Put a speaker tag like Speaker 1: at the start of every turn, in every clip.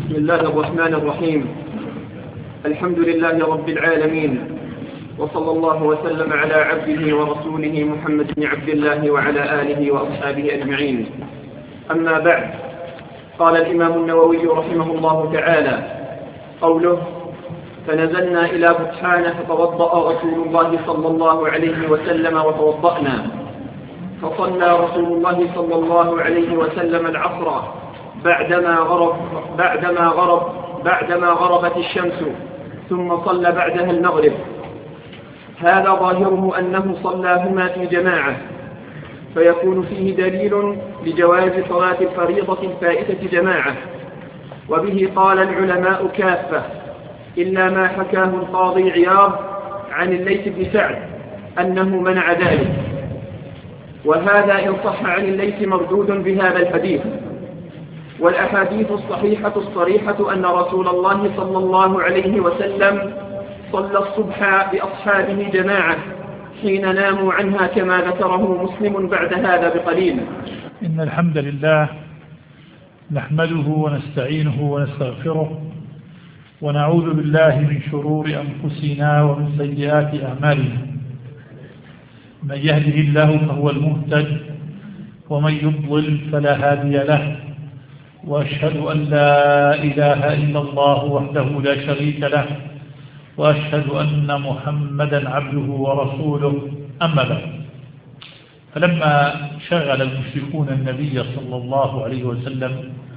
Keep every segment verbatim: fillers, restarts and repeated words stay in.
Speaker 1: بسم الله الرحمن الرحيم. الحمد لله رب العالمين، وصلى الله وسلم على عبده ورسوله محمد بن عبد الله وعلى آله وأصحابه أجمعين. أما بعد، قال الإمام النووي رحمه الله تعالى: قوله: فنزلنا إلى بطحان فتوضأ رسول الله صلى الله عليه وسلم وتوضأنا، فصلى رسول الله صلى الله عليه وسلم العصر بعدما غرب بعدما غرب بعدما غربت الشمس، ثم صلى بعدها المغرب. هذا ظاهره أنه صلاهما في جماعة، فيكون فيه دليل لجواز صلاة الفريضة الفائتة جماعة. وبه قال العلماء كافة، إلا ما حكاه القاضي عياض عن الليث بن سعد أنه منع ذلك، وهذا إن صح عن الليث مردود بهذا الحديث. والأحاديث الصحيحة الصريحة أن رسول الله صلى الله عليه وسلم صلى الصبح بأصحابه جماعة حين ناموا عنها، كما ذكره مسلم بعد هذا بقليل.
Speaker 2: إن الحمد لله نحمده ونستعينه ونستغفره، ونعوذ بالله من شرور أنفسنا ومن سيئات أعمالنا. من يهده الله فهو المهتد، ومن يضلل فلا هادي له. وأشهد أن لا إله إلا الله وحده لا شريك له، وأشهد أن محمدا عبده ورسوله. أما بعد، فلما شغل المشركون النبي صلى الله عليه وسلم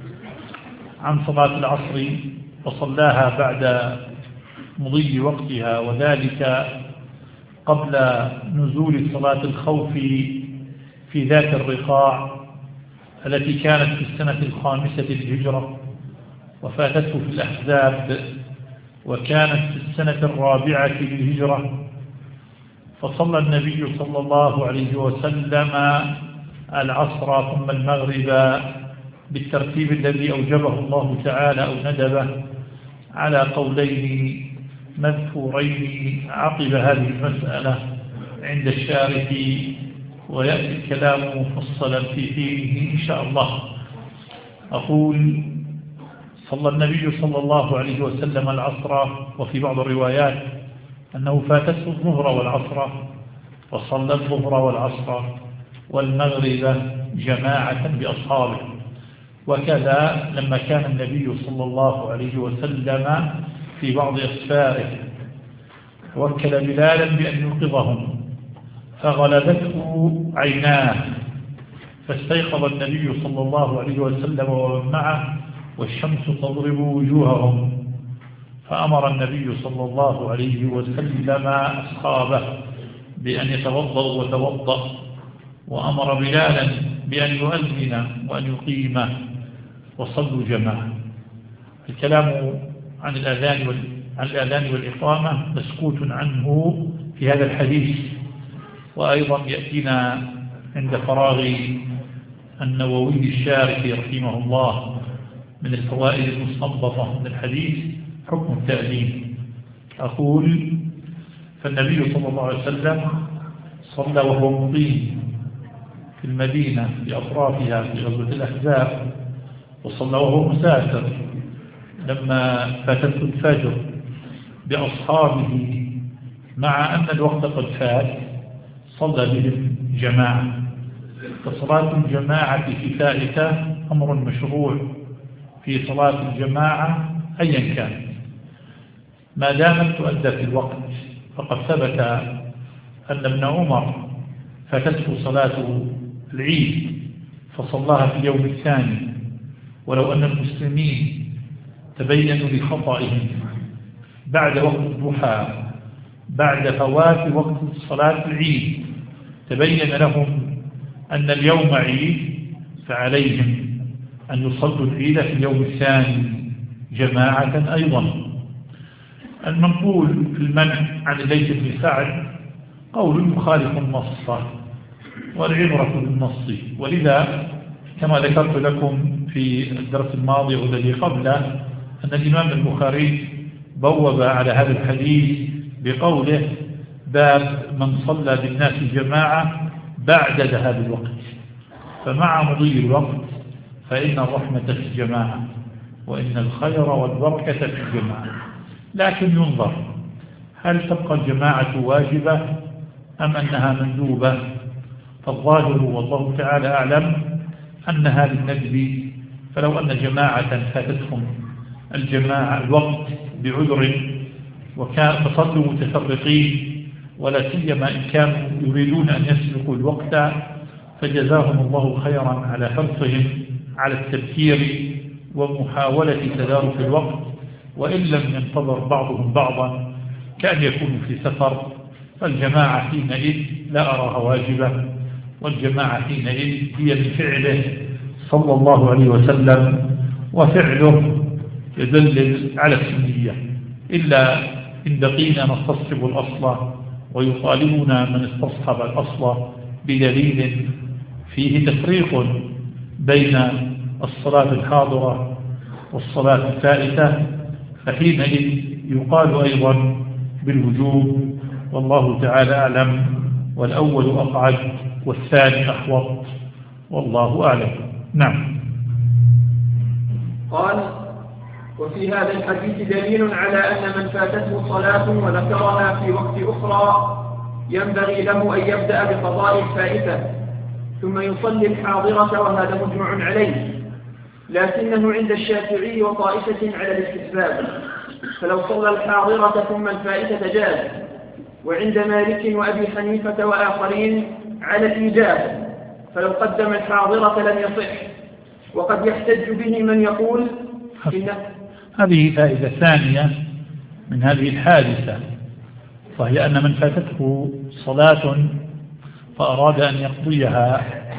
Speaker 2: عن صلاة العصر وصلاها بعد مضي وقتها، وذلك قبل نزول صلاة الخوف في ذات الرقاع التي كانت في السنة الخامسة للهجرة، وفاتته في الأحزاب وكانت في السنة الرابعة للهجرة. فصلى النبي صلى الله عليه وسلم العصر ثم المغرب بالترتيب الذي أوجبه الله تعالى أو ندبه، على قولين مذكورين عقب هذه المسألة عند الشارح، ويأتي الكلام مفصلا في حينه إن شاء الله. أقول: صلى النبي صلى الله عليه وسلم العصر، وفي بعض الروايات أنه فاتته الظهر والعصر، وصلى الظهر والعصر والمغرب جماعة بأصحابه. وكذا لما كان النبي صلى الله عليه وسلم في بعض أسفاره وكل بلالا بأن يوقظهم، فغلبته عيناه، فاستيقظ النبي صلى الله عليه وسلم ومن معه والشمس تضرب وجوههم، فأمر النبي صلى الله عليه وسلم أصحابه بأن يتوضأوا وتوضأ، وأمر بلالا بأن يؤذن وأن يقيم، وصلوا جماعة. الكلام عن الأذان وال... عن الأذان والإقامة مسكوت عنه في هذا الحديث، وأيضا يأتينا عند فراغ النووي الشارح رحمه الله من الفوائد المستنبطة من الحديث حكم التأذين. أقول: فالنبي صلى الله عليه وسلم صلى وهو مقيم في المدينة في أطرافها في غزوة الأحزاب، وصلى وهو مسافر لما فاتته الفجر بأصحابه، مع أن الوقت قد فات، صلى بهم جماعة. فصلاة الجماعة في فائتة أمر مشروع في صلاة الجماعة أيا كان، ما دامت تؤدى في الوقت. فقد ثبت أن ابن عمر فاتته صلاة العيد فصلاها في اليوم الثاني، ولو أن المسلمين تبينوا بخطئهم بعد وقت الضحى بعد فوات وقت صلاة العيد، تبين لهم أن اليوم عيد، فعليهم أن يصلوا العيد في اليوم الثاني جماعة أيضا. المنقول في المنع عن الليث بن سعد قول يخالف النص، والعبرة بالنص. ولذا كما ذكرت لكم في الدرس الماضي والذي قبله أن الإمام البخاري بوب على هذا الحديث بقوله: باب من صلى بالناس جماعة بعد ذهاب الوقت. فمع مضي الوقت فإن الرحمة في الجماعة، وإن الخير والبركة في الجماعة. لكن ينظر هل تبقى الجماعة واجبة أم أنها مندوبة؟ فالظاهر والله تعالى أعلم أنها للندب، فلو أن جماعة فاتتهم الجماعة الوقت بعذر وكان فصلوا متفرقين، ولا سيما إن كانوا يريدون أن يسلكوا الوقت، فجزاهم الله خيرا على حرصهم على التذكير ومحاولة تدارك الوقت، وإن لم ينتظر بعضهم بعضا كأن يكونوا في سفر، فالجماعة حينئذ لا أراها واجبة، والجماعة حينئذ هي من فعله صلى الله عليه وسلم، وفعله يدلل على السنية، إلا إن بقينا نستصحب الأصل ويطالبنا من استصحب الأصل بدليل فيه تفريق بين الصلاة الحاضرة والصلاة الفائتة، فحينئذ يقال أيضا بالوجوب، والله تعالى أعلم، والأول أقعد والثاني أحوط، والله أعلم. نعم.
Speaker 1: قال: وفي هذا الحديث دليل على أن من فاتته صلاة وذكرها في وقت أخرى ينبغي له أن يبدأ بقضاء الفائتة ثم يصلي الحاضرة، وهذا مجمع عليه، لكنه عند الشافعي وطائفة على الاستحباب، فلو صلى الحاضرة ثم الفائتة جاز، وعند مالك وأبي حنيفة وآخرين على الإيجاب، فلو قدم الحاضرة لم يصح. وقد يحتج به من يقول إن
Speaker 2: هذه فائدة ثانية من هذه الحادثة، وهي أن من فاتته صلاة فأراد أن يقضيها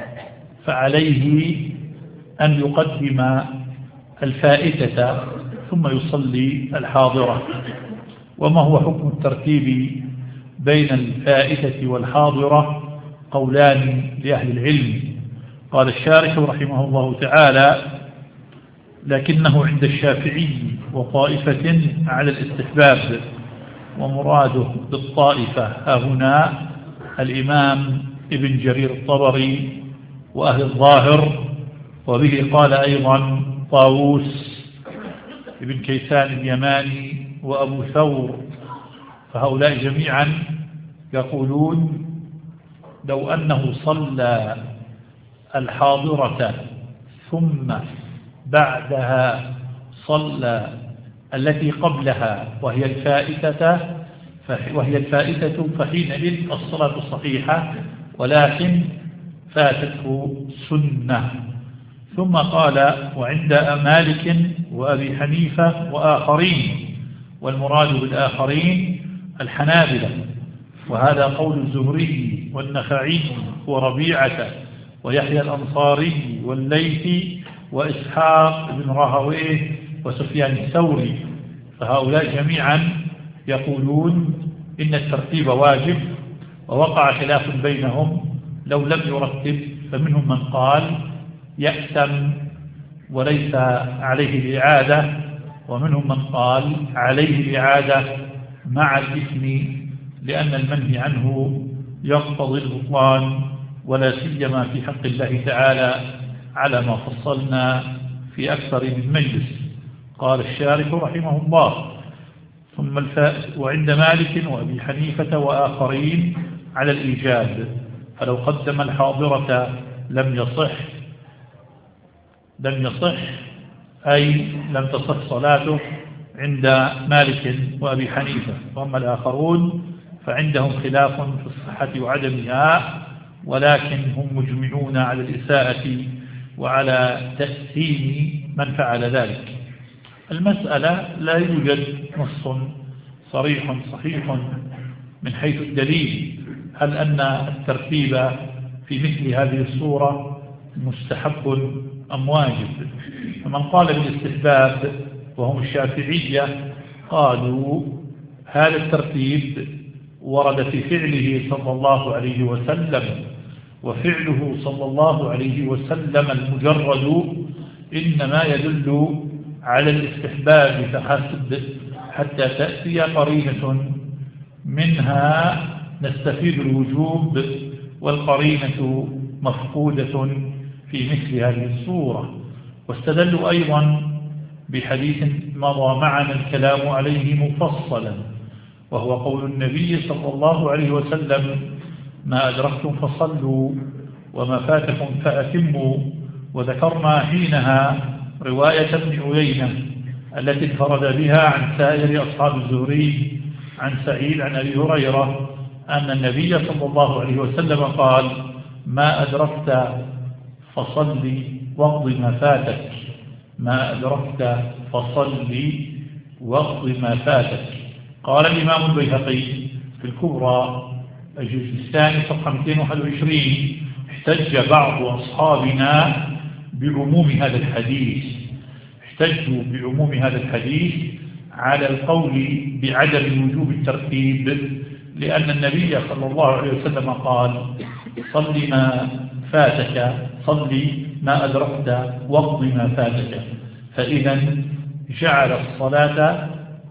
Speaker 2: فعليه أن يقدم الفائتة ثم يصلي الحاضرة. وما هو حكم الترتيب بين الفائتة والحاضرة؟ قولان لأهل العلم. قال الشارح رحمه الله تعالى: لكنه عند الشافعي وطائفة على الاستحباب، ومراده بالطائفة هنا الإمام ابن جرير الطبري وأهل الظاهر، وبه قال أيضا طاووس ابن كيسان اليماني وأبو ثور، فهؤلاء جميعا يقولون لو أنه صلى الحاضرة ثم بعدها صلى التي قبلها وهي الفائتة وهي الفائتة فحينئذ الصلاة صحيحة، ولكن فاتته سنة. ثم قال: وعند مالك وأبي حنيفة وآخرين، والمراد بالآخرين الحنابلة، وهذا قول الزهري والنخعي وربيعة ويحيى الأنصاري والليثي وإسحاق بن راهويه وسفيان الثوري، فهؤلاء جميعا يقولون إن الترتيب واجب، ووقع خلاف بينهم لو لم يرتب، فمنهم من قال يأتم وليس عليه الإعادة، ومنهم من قال عليه الإعادة مع الإثم، لأن المنهي عنه يقتضي البطلان، ولا سيما في حق الله تعالى على ما فصلنا في أكثر من مجلس. قال الشارح رحمه الله: ثم الفائت وعند مالك وأبي حنيفة وآخرين على الإيجاب، فلو قدم الحاضرة لم يصح لم يصح أي لم تصح صلاته عند مالك وأبي حنيفة. وأما الآخرون فعندهم خلاف في الصحة وعدمها، ولكن هم مجمعون على الإساءة وعلى تأثيم من فعل ذلك. المسألة لا يوجد نص صريح صحيح من حيث الدليل هل أن الترتيب في مثل هذه الصورة مستحب أم واجب. فمن قال بالاستحباب وهم الشافعية قالوا هذا الترتيب ورد في فعله صلى الله عليه وسلم، وفعله صلى الله عليه وسلم المجرد إنما يدل على الاستحباب فحسب، حتى تأتي قرينة منها نستفيد الوجوب، والقرينة مفقودة في مثل هذه الصورة. واستدلوا أيضا بحديث مضى معنا الكلام عليه مفصلا، وهو قول النبي صلى الله عليه وسلم: ما أدركتم فصلوا وما فاتكم فأتموا. وذكرنا حينها رواية ابن عيينة التي انفرد بها عن سائر أصحاب الزهري عن سعيد عن أبي هريرة أن النبي صلى الله عليه وسلم قال: ما أدركت فصل واقض ما فاتك. ما أدركت فصل واقض ما فاتك. قال الإمام البيهقي في الكبرى الجزء الثاني صفحة مئتين وواحد وعشرين: احتج بعض أصحابنا بعموم هذا الحديث احتجوا بعموم هذا الحديث على القول بعدم وجوب الترتيب، لأن النبي صلى الله عليه وسلم قال: صل ما فاتك، صل ما أدركت واقض ما فاتك. فإذا جعل الصلاة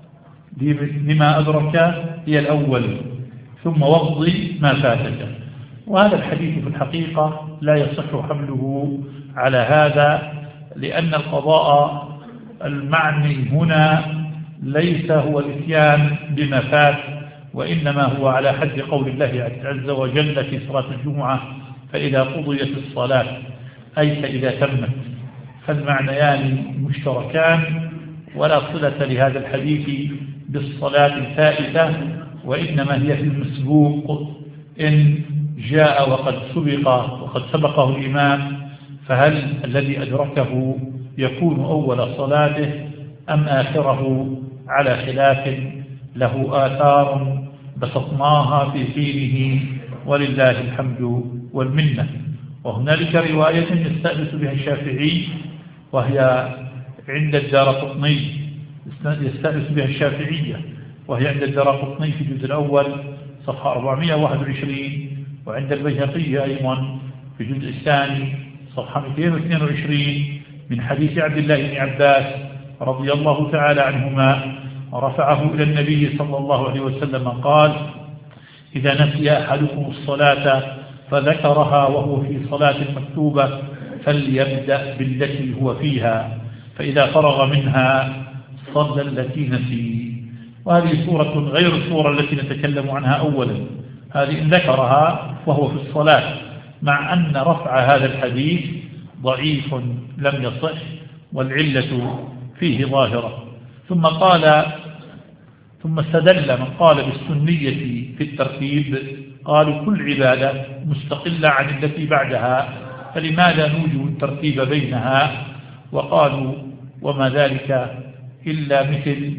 Speaker 2: لما أدرك هي الأول، ثم واقض ما فاتك. وهذا الحديث في الحقيقة لا يصح حمله على هذا، لأن القضاء المعني هنا ليس هو الاتيان بما فات، وإنما هو على حد قول الله عز وجل في صلاة الجمعة: فإذا قضيت الصلاة، أي فإذا تمت. فالمعنيان مشتركان، ولا صلة لهذا الحديث بالصلاة الفائتة، وإنما هي في المسبوق. إن جاء وقد سبق وقد سبقه الإمام، فهل الذي أدركه يكون أول صلاته أم آخره؟ على خلاف له آثار بسطناها في حينه، ولله الحمد والمنة. وهنالك رواية يستأنس بها الشافعي، وهي عند الدارقطني، يستأنس بها الشافعية وهي عند الدارقطني في الجزء الأول صفحة أربعمئة وواحد وعشرين، وعند البيهقي أيضا في الجزء الثاني صفحة مئتين واثنين وعشرين، من حديث عبد الله بن عباس رضي الله تعالى عنهما رفعه إلى النبي صلى الله عليه وسلم قال: إذا نسي أحدكم الصلاة فذكرها وهو في صلاة مكتوبة فليبدأ بالتي هو فيها، فإذا فرغ منها صلى التي نسي. وهذه صورة غير الصورة التي نتكلم عنها أولا. هذه إن ذكرها وهو في الصلاة، مع أن رفع هذا الحديث ضعيف لم يصح، والعلة فيه ظاهرة. ثم قال ثم استدل من قال بالسنية في الترتيب، قالوا كل عبادة مستقلة عن التي بعدها، فلماذا نوجب الترتيب بينها؟ وقالوا: وما ذلك إلا مثل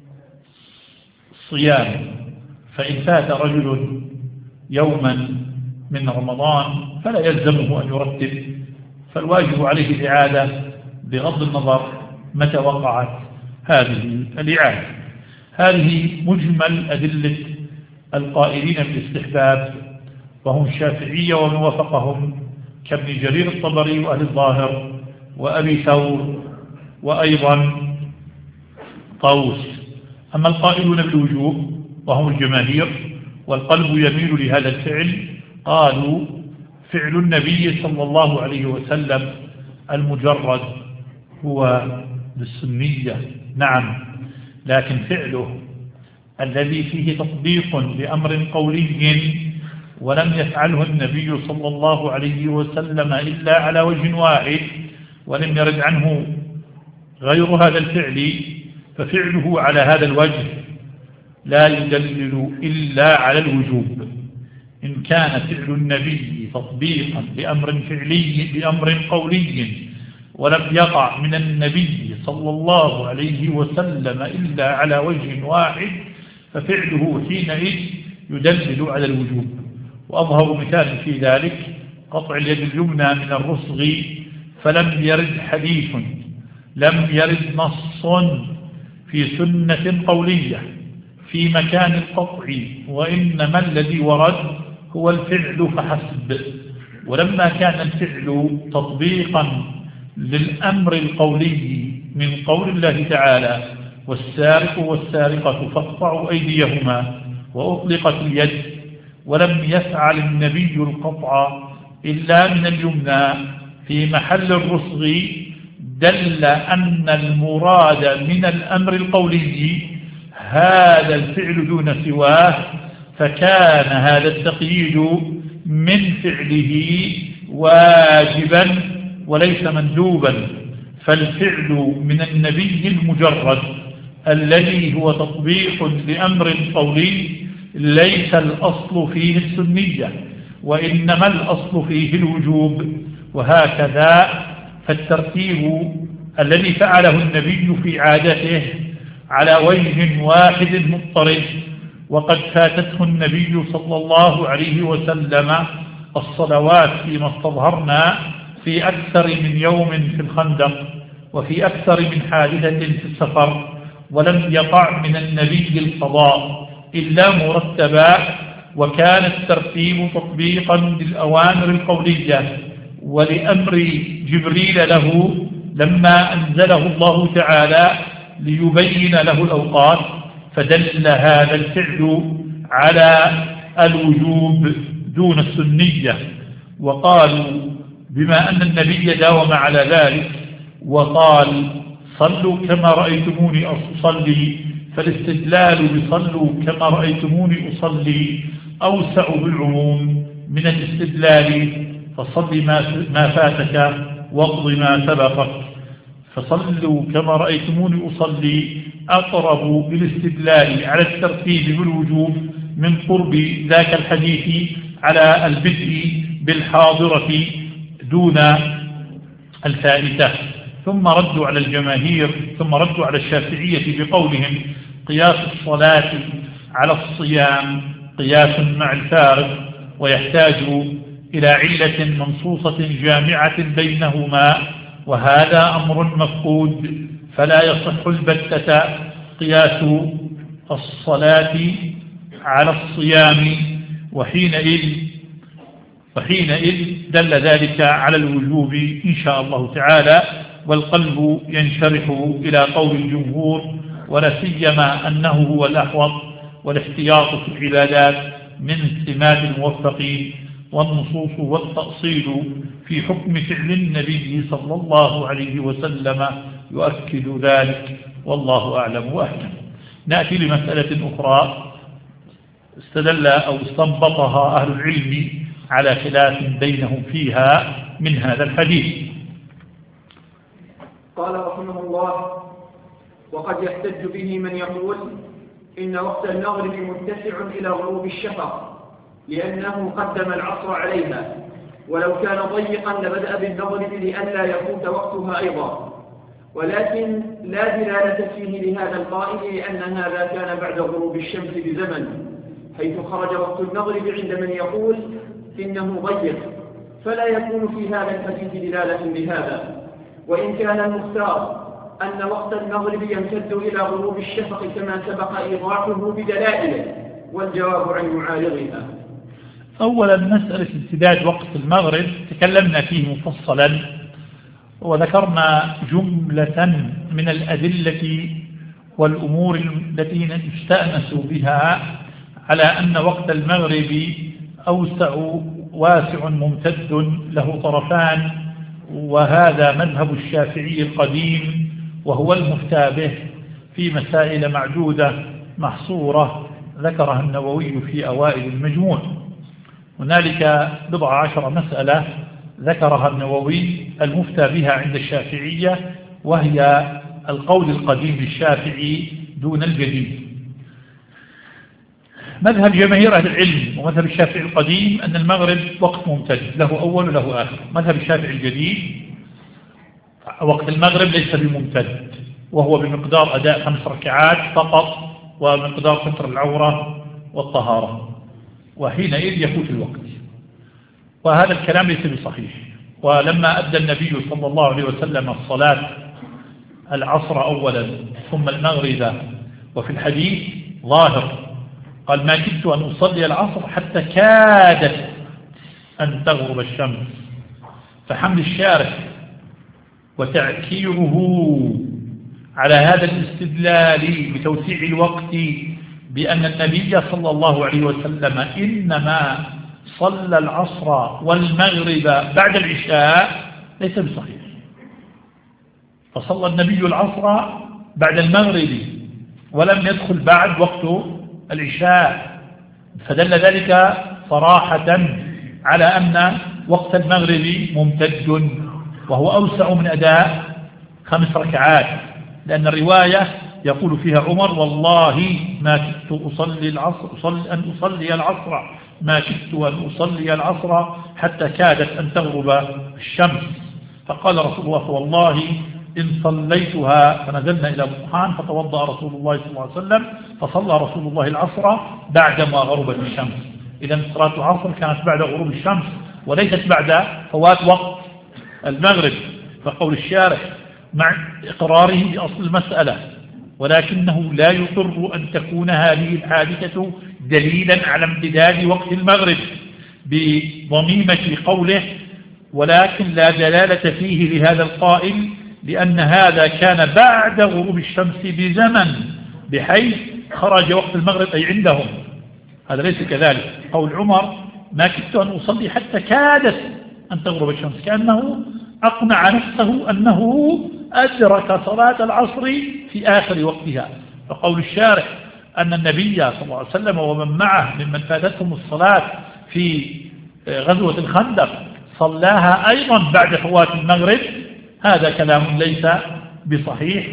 Speaker 2: الصيام، فإن فات رجل يوما من رمضان فلا يلزمه أن يرتب، فالواجب عليه الإعادة بغض النظر متى وقعت هذه الإعادة. هذه مجمل أدلة القائلين بالاستحباب، وهم الشافعية ومن وافقهم كابن جرير الطبري وأهل الظاهر وأبي ثور وأيضا طاووس. أما القائلون بالوجوب وهم الجماهير والقلب يميل لهذا الفعل، قالوا: فعل النبي صلى الله عليه وسلم المجرد هو للسنية، نعم، لكن فعله الذي فيه تطبيق لأمر قولي ولم يفعله النبي صلى الله عليه وسلم إلا على وجه واحد، ولم يرد عنه غير هذا الفعل، ففعله على هذا الوجه لا يدلل إلا على الوجوب. إن كان فعل النبي تطبيقا لأمر فعلي بأمر قولي ولم يقع من النبي صلى الله عليه وسلم إلا على وجه واحد، ففعله حينئذ يدلل على الوجوب. وأظهر مثال في ذلك قطع اليد اليمنى من الرسغ، فلم يرد حديث، لم يرد نص في سنة قولية في مكان القطع، وإنما الذي ورد هو الفعل فحسب. ولما كان الفعل تطبيقا للأمر القولي من قول الله تعالى: والسارق والسارقة فاقطعوا أيديهما، وأطلقت اليد، ولم يفعل النبي القطع إلا من اليمنى في محل الرسغ دل أن المراد من الأمر القولي هذا الفعل دون سواه، فكان هذا التقييد من فعله واجبا وليس مندوبا. فالفعل من النبي المجرد الذي هو تطبيق لأمر قولي ليس الأصل فيه السنية، وإنما الأصل فيه الوجوب. وهكذا فالترتيب الذي فعله النبي في عادته على وجه واحد مضطرد، وقد فاتته النبي صلى الله عليه وسلم الصلوات فيما استظهرنا في أكثر من يوم في الخندق وفي أكثر من حادثة في السفر، ولم يقع من النبي القضاء إلا مرتبا، وكان الترتيب تطبيقا للأوامر القولية ولأمر جبريل له لما أنزله الله تعالى ليبين له الأوقات، فدل هذا الفعل على الوجوب دون السنية. وقالوا بما أن النبي داوم على ذلك وقال صلوا كما رأيتموني أصلي، فالاستدلال بصلوا كما رأيتموني أصلي أوسع بالعموم من الاستدلال فصل ما فاتك واقض ما سبقك. فصلوا كما رأيتموني أصلي أقرب بالاستدلال على الترتيب بالوجوب من قرب ذاك الحديث على البدء بالحاضرة دون الفائتة. ثم ردوا على الجماهير ثم ردوا على الشافعية بقولهم قياس الصلاة على الصيام قياس مع الفارق، ويحتاج إلى علة منصوصة جامعة بينهما، وهذا أمر مفقود، فلا يصح البتة قياس الصلاة على الصيام، وحينئذ وحينئذ دل ذلك على الوجوب إن شاء الله تعالى، والقلب ينشرح إلى قول الجمهور، ولا سيما أنه هو الأحوط والاحتياط في العبادات من سمات الموفقين، والنصوص والتأصيل في حكم فعل النبي صلى الله عليه وسلم يؤكد ذلك، والله أعلم وأحكم. نأتي لمسألة أخرى استدل أو استنبطها أهل العلم على خلاف بينهم فيها من هذا الحديث.
Speaker 1: قال رحمه الله: وقد يحتج به من يقول إن وقت المغرب متسع إلى غروب الشفق لأنه قدم العصر عليها، ولو كان ضيقا لبدأ بالمغرب لئلا يفوت وقتها أيضا، ولكن لا دلالة فيه لهذا القائل لأن هذا كان بعد غروب الشمس بزمن، حيث خرج وقت المغرب عند من يقول إنه ضيق، فلا يكون في هذا الحديث دلالة لهذا. وإن كان المختار أن وقت المغرب يمتد إلى غروب الشفق كما سبق إيضاحه بدلائله، والجواب عن معارضها.
Speaker 2: أولا مسألة امتداد وقت المغرب تكلمنا فيه مفصلا، وذكرنا جملة من الأدلة والأمور التي نستأنس بها على أن وقت المغرب أوسع واسع ممتد له طرفان، وهذا مذهب الشافعي القديم، وهو المفتى به في مسائل معدودة محصورة ذكرها النووي في أوائل المجموع. هنالك بضع عشر مسألة ذكرها النووي المفتى بها عند الشافعية، وهي القول القديم للشافعي دون الجديد. مذهب جماهير أهل العلم ومذهب الشافعي القديم أن المغرب وقت ممتد له أول وله آخر. مذهب الشافعي الجديد وقت المغرب ليس بممتد، وهو بمقدار أداء خمس ركعات فقط، ومقدار ستر العورة والطهارة، وحينئذ يفوت الوقت. وهذا الكلام ليس بصحيح. ولما أدى النبي صلى الله عليه وسلم الصلاة العصر أولا ثم المغرب، وفي الحديث ظاهر قال ما كدت أن أصلي العصر حتى كادت أن تغرب الشمس، فحمل الشارع وتعكيره على هذا الاستدلال بتوسيع الوقت بأن النبي صلى الله عليه وسلم إنما صلى العصر والمغرب بعد العشاء ليس بصحيح. فصلى النبي العصر بعد المغرب ولم يدخل بعد وقت العشاء، فدل ذلك صراحة على أن وقت المغرب ممتد، وهو أوسع من أداء خمس ركعات، لأن الرواية يقول فيها عمر: والله ما كدت أصلي العصر أصلي أن أصلي العصر ما كدت أن أصلي العصر حتى كادت أن تغرب الشمس. فقال رسول الله: والله إن صليتها. فنزلنا إلى برهان فتوضأ رسول الله صلى الله عليه وسلم فصلى رسول الله العصر بعدما غربت الشمس. إذا صلاة العصر كانت بعد غروب الشمس وليست بعد فوات وقت المغرب. فقول الشارح مع إقراره بأصل المسألة، ولكنه لا يقر أن تكون هذه الحادثة دليلا على امتداد وقت المغرب بضميمة قوله: ولكن لا دلالة فيه لهذا القائل، لأن هذا كان بعد غروب الشمس بزمن بحيث خرج وقت المغرب أي عندهم. هذا ليس كذلك. قول عمر: ما كدت أن أصلي حتى كادت أن تغرب الشمس، كأنه أقنع نفسه أنه أدرك صلاة العصر في آخر وقتها. فقول الشارح أن النبي صلى الله عليه وسلم ومن معه ممن فاتتهم الصلاة في غزوة الخندق صلاها أيضا بعد فوات المغرب، هذا كلام ليس بصحيح،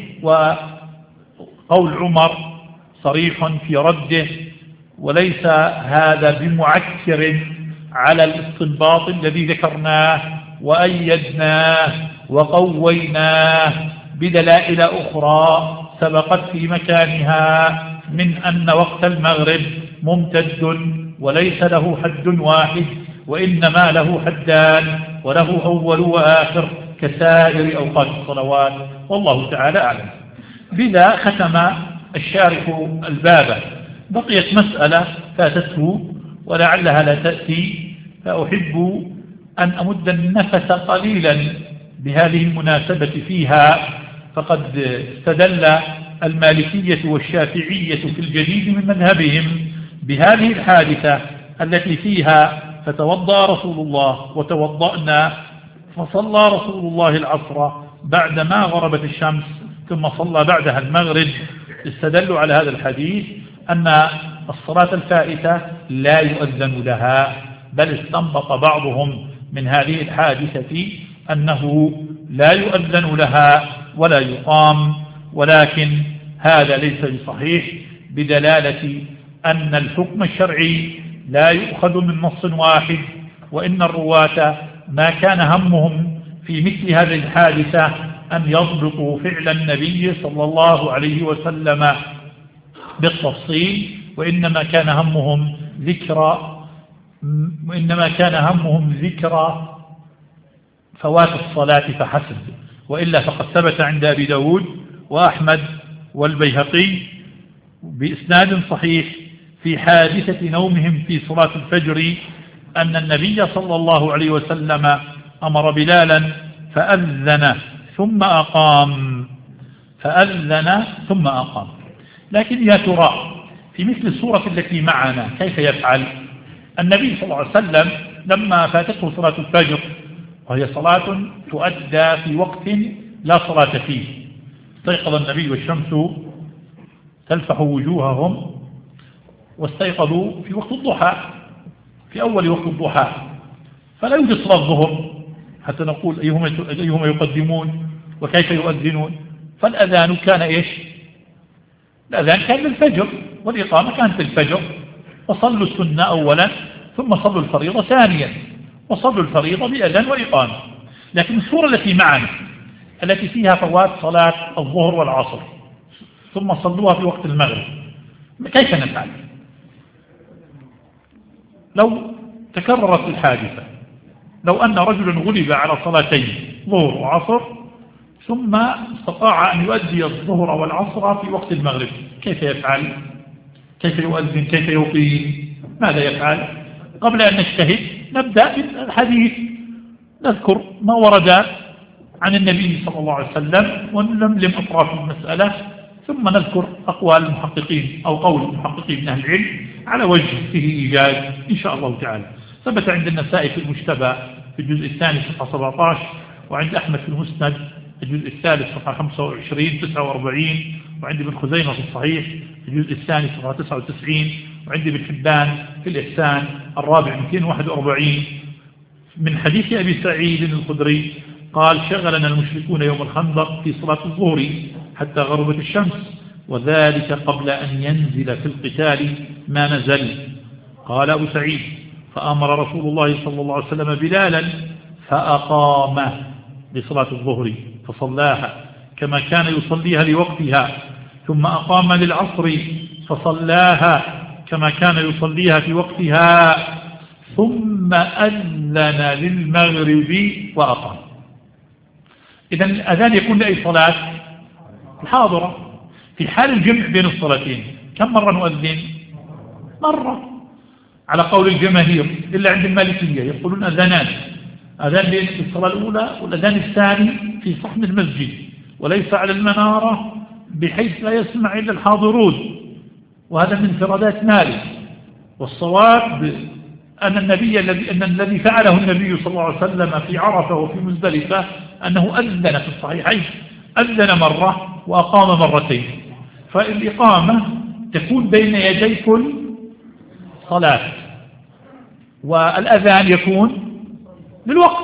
Speaker 2: وقول عمر صريح في رده، وليس هذا بمعكر على الاستنباط الذي ذكرناه وأيدناه وقويناه بدلائل أخرى سبقت في مكانها من أن وقت المغرب ممتد وليس له حد واحد، وإنما له حدان، وله أول وآخر كسائر أوقات الصلوات، والله تعالى أعلم. بذا ختم الشارح الباب. بقيت مسألة فاتته ولعلها لا تأتي، فأحب أن أمد النفس قليلا بهذه المناسبة فيها. فقد استدل المالكية والشافعية في الجديد من مذهبهم بهذه الحادثة التي فيها فتوضأ رسول الله وتوضأنا، فصلى رسول الله العصر بعدما غربت الشمس ثم صلى بعدها المغرب. استدلوا على هذا الحديث أن الصلاة الفائتة لا يؤذن لها، بل استنبط بعضهم من هذه الحادثة أنه لا يؤذن لها ولا يقام، ولكن هذا ليس بصحيح بدلالة أن الحكم الشرعي لا يؤخذ من نص واحد، وإن الرواة ما كان همهم في مثل هذه الحادثة أن يضبطوا فعل النبي صلى الله عليه وسلم بالتفصيل، وإنما كان همهم ذكر وإنما كان همهم ذكر فوات الصلاة فحسب. وإلا فقد ثبت عند أبي داود وأحمد والبيهقي بإسناد صحيح في حادثة نومهم في صلاة الفجر أن النبي صلى الله عليه وسلم أمر بلالا فأذن ثم أقام فأذن ثم أقام. لكن يا ترى في مثل الصورة التي معنا كيف يفعل النبي صلى الله عليه وسلم لما فاتته صلاة الفجر، وهي صلاة تؤدى في وقت لا صلاة فيه؟ استيقظ النبي والشمس تلفح وجوههم، واستيقظوا في وقت الضحى، في أول وقت الضحى، فلا يوجد صلاة الظهر حتى نقول أيهما يقدمون وكيف يؤذنون. فالأذان كان إيش؟ الأذان كان للفجر والإقامة كانت للفجر، وصلوا السنة أولا ثم صلوا الفريضة ثانيا، وصلوا الفريضة بأذان وإقامة. لكن الصورة التي معنا التي فيها فوات صلاة الظهر والعصر ثم صلوها في وقت المغرب، كيف نفعل؟ لو تكررت الحادثة، لو أن رجلا غلب على صلاتين ظهر وعصر ثم استطاع أن يؤدي الظهر والعصر في وقت المغرب، كيف يفعل؟ كيف يؤذن؟ كيف يقيم؟ ماذا يفعل؟ قبل أن نجتهد نبدأ بالحديث، نذكر ما ورد عن النبي صلى الله عليه وسلم ونلملم أطراف المسألة، ثم نذكر أقوال المحققين أو قول المحققين من أهل العلم على وجه فيه إيجاز إن شاء الله تعالى. ثبت عند النسائي في المجتبى في الجزء الثاني صفحة سبعة عشر، وعند أحمد في المسند الجزء الثالث صفحة خمسة وعشرين تسعة وأربعين، وعندي ابن خزيمة في الصحيح الجزء الثاني صفحة تسعة وتسعين، وعندي ابن حبان في الإحسان الرابع مئتين وواحد وأربعين، من حديث أبي سعيد الخدري قال: شغلنا المشركون يوم الخندق في صلاة الظهر حتى غربت الشمس، وذلك قبل أن ينزل في القتال ما نزل. قال أبو سعيد: فأمر رسول الله صلى الله عليه وسلم بلالا فأقام لصلاة الظهر فصلاها كما كان يصليها لوقتها، ثم أقام للعصر فصلاها كما كان يصليها في وقتها، ثم أذن للمغرب وأقام. إذن الأذان يكون لأي صلاة؟ الحاضرة. في حال الجمع بين الصلاتين كم مرة نؤذن؟ مرة على قول الجماهير، إلا عند المالكية يقولون أذانان، أذان بين الصلاة الأولى والأذان الثاني في صحن المسجد وليس على المنارة بحيث لا يسمع إلا الحاضرون، وهذا من انفرادات مالك. والصواب أن النبي الذي أن الذي فعله النبي صلى الله عليه وسلم في عرفة وفي مزدلفة أنه أذن في الصحيحين، أذن مرة وأقام مرتين، فالإقامة تكون بين يدي كل صلاة، والأذان يكون للوقت،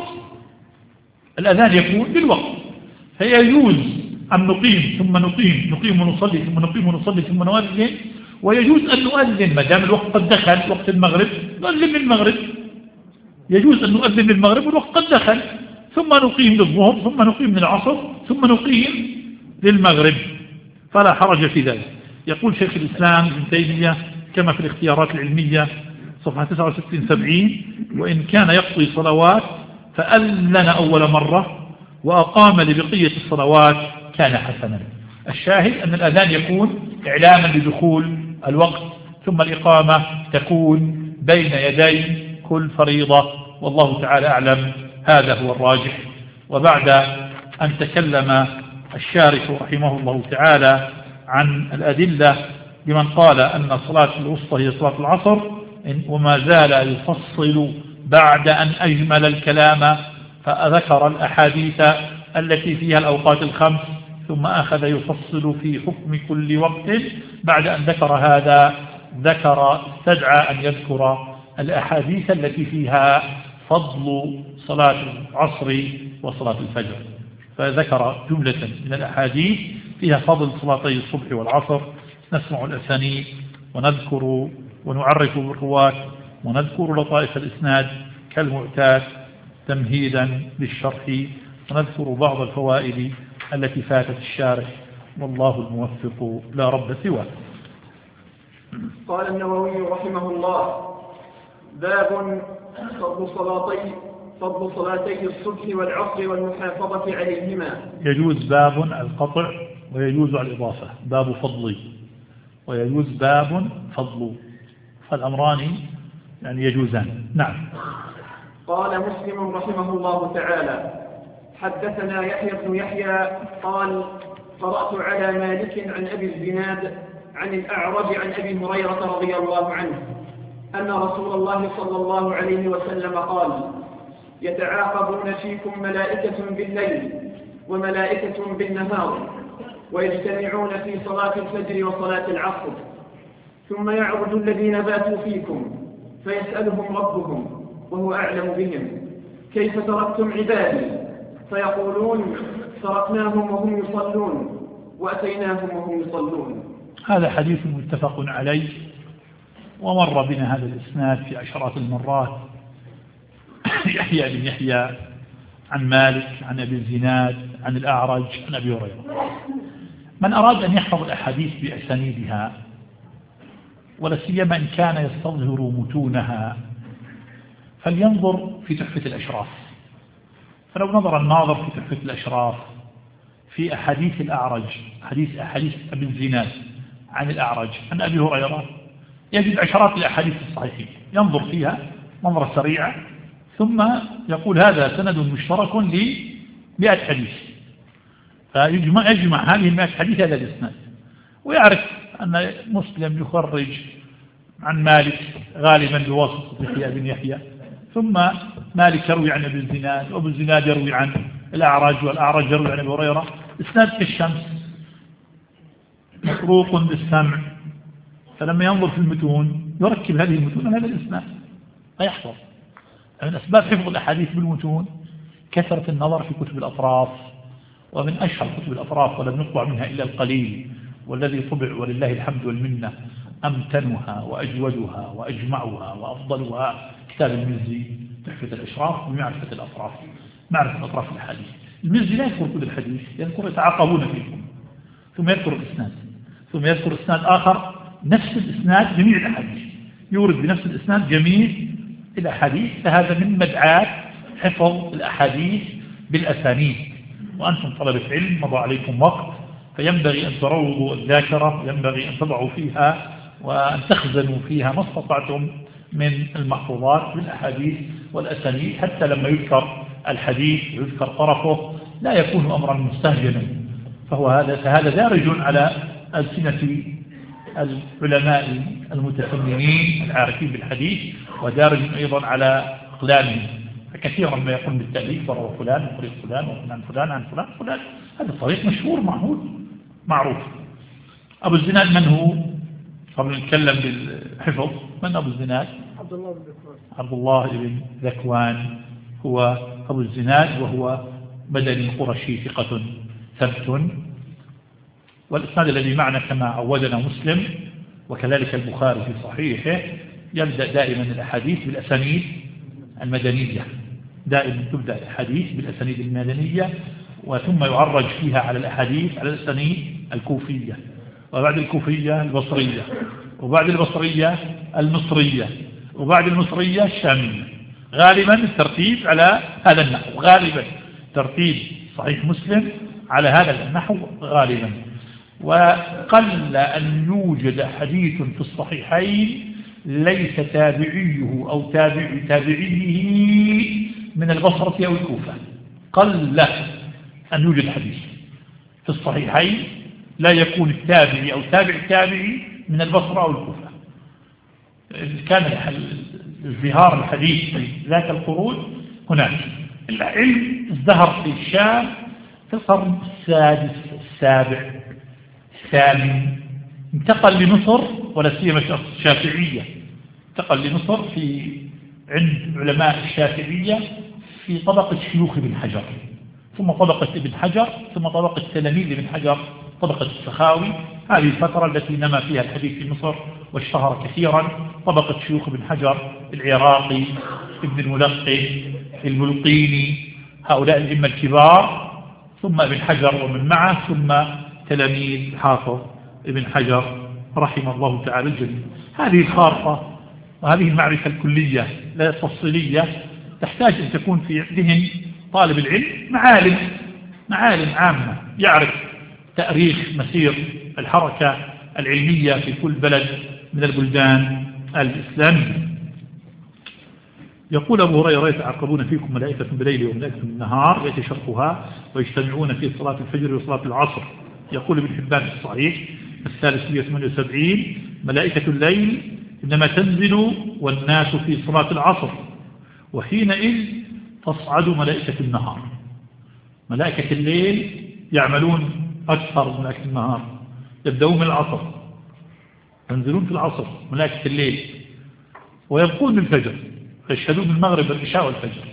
Speaker 2: الأذان يكون للوقت، فيجوز أن نقيم ثم نقيم نقيم ونصلي ثم نقيم ونصلي ثم نؤذن، ويجوز أن نؤذن ما دام الوقت قد دخل، وقت المغرب نؤذن للمغرب، يجوز أن نؤذن للمغرب والوقت قد دخل، ثم نقيم للظهر ثم نقيم للعصر ثم نقيم للمغرب، فلا حرج في ذلك. يقول شيخ الإسلام ابن تيمية كما في الاختيارات العلمية صفحة تسعة وستين سبعين: وإن كان يقضي صلوات فأذن أول مرة وأقام لبقية الصلوات كان حسنا. الشاهد أن الأذان يكون إعلاما لدخول الوقت، ثم الإقامة تكون بين يدي كل فريضة، والله تعالى أعلم. هذا هو الراجح. وبعد أن تكلم الشارح رحمه الله تعالى عن الأدلة لمن قال أن صلاة الوسطى هي صلاة العصر، وما زال يفصل بعد أن أجمل الكلام، فذكر الأحاديث التي فيها الأوقات الخمس، ثم أخذ يفصل في حكم كل وقت. بعد أن ذكر هذا ذكر استدعى أن يذكر الأحاديث التي فيها فضل صلاة العصر وصلاة الفجر، فذكر جملة من الأحاديث فيها فضل صلاتي الصبح والعصر. نسمع الأسانيد ونذكر ونعرف بالرواة ونذكر لطائف الإسناد كالمعتاد تمهيدا للشرح، ونذكر بعض الفوائد التي فاتت الشارح، والله الموفق لا رب سواه.
Speaker 1: قال النووي رحمه الله: باب فضل صلاتي فضل صلاتي الصبح والعصر والمحافظة عليهما.
Speaker 2: يجوز باب القطع ويجوز الإضافة، باب فضلي، ويجوز باب فضل، فالأمران يعني يجوزان. نعم.
Speaker 1: قال مسلم رحمه الله تعالى: حدثنا يحيى بن يحيى قال: قرأت على مالك عن أبي الزناد عن الأعرج عن أبي هريرة رضي الله عنه أن رسول الله صلى الله عليه وسلم قال: يتعاقبون فيكم ملائكة بالليل وملائكة بالنهار، ويجتمعون في صلاة الفجر وصلاة العصر، ثم يعرج الذين باتوا فيكم فيسألهم ربهم وهو أعلم بهم: كيف تركتم عبادي؟ فيقولون: تركناهم وهم يصلون وأتيناهم وهم يصلون.
Speaker 2: هذا حديث متفق عليه، ومر بنا هذا الإسناد في عشرات المرات. يحيى بن يحيى عن مالك عن أبي الزناد عن الأعرج عن أبي هريرة. من أراد أن يحفظ الأحاديث بأسانيدها، ولا سيما إن كان يستظهر متونها، فلينظر في تحفة الأشراف. فلو نظر الناظر في تحفة الأشراف في أحاديث الأعرج، حديث أحاديث أبي الزناد عن الأعرج عن أبي هريرة، يجد عشرات الأحاديث الصحيحين، ينظر فيها نظرة سريعة، ثم يقول هذا سند مشترك لمئة حديث، فيجمع يجمع هذه المئة حديث هذا الإسناد، ويعرف أن مسلم يخرج عن مالك غالبا بواسطة يحيى بن يحيى، ثم مالك يروي عن أبي الزناد، وأبو الزناد يروي عن الأعرج والأعرج يروي عن أبي هريرة، إسناد كالشمس مطروق بالسمع، فلما ينظر في المتون يركب هذه المتون على هذا الإسناد لا يحفظ. من أسباب حفظ الأحاديث بالمتون كثرة النظر في كتب الأطراف، ومن أشهر كتب الأطراف ولم يطبع منها إلا القليل، والذي طبع ولله الحمد والمنة أمتنها وأجودها وأجمعها وأفضلها كتاب المزي تحفة الإشراف بمعرفة الأطراف، معرفة أطراف الحديث. المزي لا يذكر كل الحديث، يذكر يتعاقبون فيكم، ثم يذكر الإسناد، ثم يذكر إسناد آخر نفس الإسناد جميع الأحاديث، يورد بنفس الإسناد جميع الأحاديث. فهذا من مدعاة حفظ الأحاديث بالأسانيد. وأنتم طلبة علم مضى عليكم وقت، فينبغي أن تروضوا الذاكرة، ينبغي أن تضعوا فيها وأن تخزنوا فيها ما استطعتم من المحفوظات بالأحاديث والأسانيد، حتى لما يذكر الحديث ويذكر طرفه لا يكون أمرا مستهجنا. فهو هذا فهذا دارج على ألسنة العلماء المتفننين العارفين بالحديث، ودارج أيضا على أقلامهم. فكثيرا ما يقول بالتأليف وروى فلان من طريق فلان وفلان فلان عن فلان فلان، هذا الطريق مشهور معهود معروف. أبو الزناد من هو؟ قبل نتكلم بالحفظ، من أبو الزناد؟
Speaker 3: عبد الله بن ذكوان.
Speaker 2: عبد الله بن ذكوان هو أبو الزناد، وهو بدني قرشي ثقة ثبت. والإسناد الذي معنا كما عودنا مسلم وكذلك البخاري في صحيحه يبدأ دائما الأحاديث بالأسانيد المدنية، دائما تبدأ الحديث بالأسانيد المدنية، وثم يعرج فيها على الأحاديث على الأسانيد الكوفية، وبعد الكوفية البصرية، وبعد البصرية المصرية، وبعد المصرية الشامية. غالبا الترتيب على هذا النحو، غالبا ترتيب صحيح مسلم على هذا النحو غالبا. وقل أن يوجد حديث في الصحيحين ليس تابعيه أو تابع تابعيه من البصرة أو الكوفة، قل أن يوجد حديث في الصحيحين لا يكون التابعي أو تابع التابعي من البصرة أو الكوفة. كان ازدهار الحديث في ذاك القرون هناك. العلم ازدهر في الشام في القرن السادس السابع الثامن، انتقل لمصر ولا سيما الشافعية، انتقل لمصر في عند علماء الشافعية في طبقة شيوخ ابن حجر، ثم طبقة ابن حجر، ثم طبقة تلاميذ ابن حجر، طبقة السخاوي. هذه الفترة التي نما فيها الحديث في مصر واشتهر كثيرا، طبقة شيوخ ابن حجر، العراقي، ابن الملقن، البلقيني، هؤلاء الأئمة الكبار، ثم ابن حجر ومن معه، ثم تلاميذ حافظ ابن حجر رحمه الله تعالى الجميع. هذه الخارطة وهذه المعرفة الكلية لا التفصيلية تحتاج أن تكون في ذهن طالب العلم معالم معالم عامة، يعرف تاريخ مسير الحركة العلمية في كل بلد من البلدان الإسلامية. يقول أبو هريرة: يتعاقبون فيكم ملائكة بالليل وملائكة بالنهار يتشقها ويجتمعون في صلاة الفجر وصلاة العصر. يقول ابن حبان في الصحيح الثالث مئة وثمانية وسبعين: ملائكة الليل إنما تنزل والناس في صلاة العصر، وحينئذ تصعد ملائكة النهار. ملائكة الليل يعملون أكثر من ملائكة النهار، يبدأون من العصر، ينزلون في العصر ملائكة الليل، ويبقون بالفجر، فيشهدون المغرب والعشاء والفجر.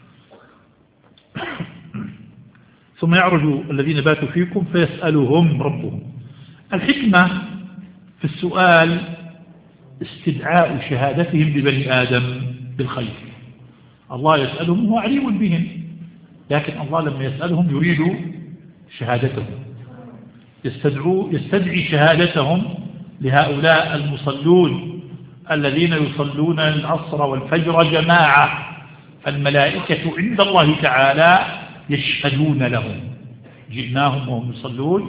Speaker 2: ثم يعرج الذين باتوا فيكم فيسألهم ربهم. الحكمة في السؤال استدعاء شهادتهم لبني آدم بالخير. الله يسألهم وهو عليم بهم، لكن الله لما يسألهم يريد شهادتهم، يستدعو يستدعي شهادتهم لهؤلاء المصلون الذين يصلون العصر والفجر جماعة. الملائكة عند الله تعالى يشهدون لهم: جئناهم وهم يصلون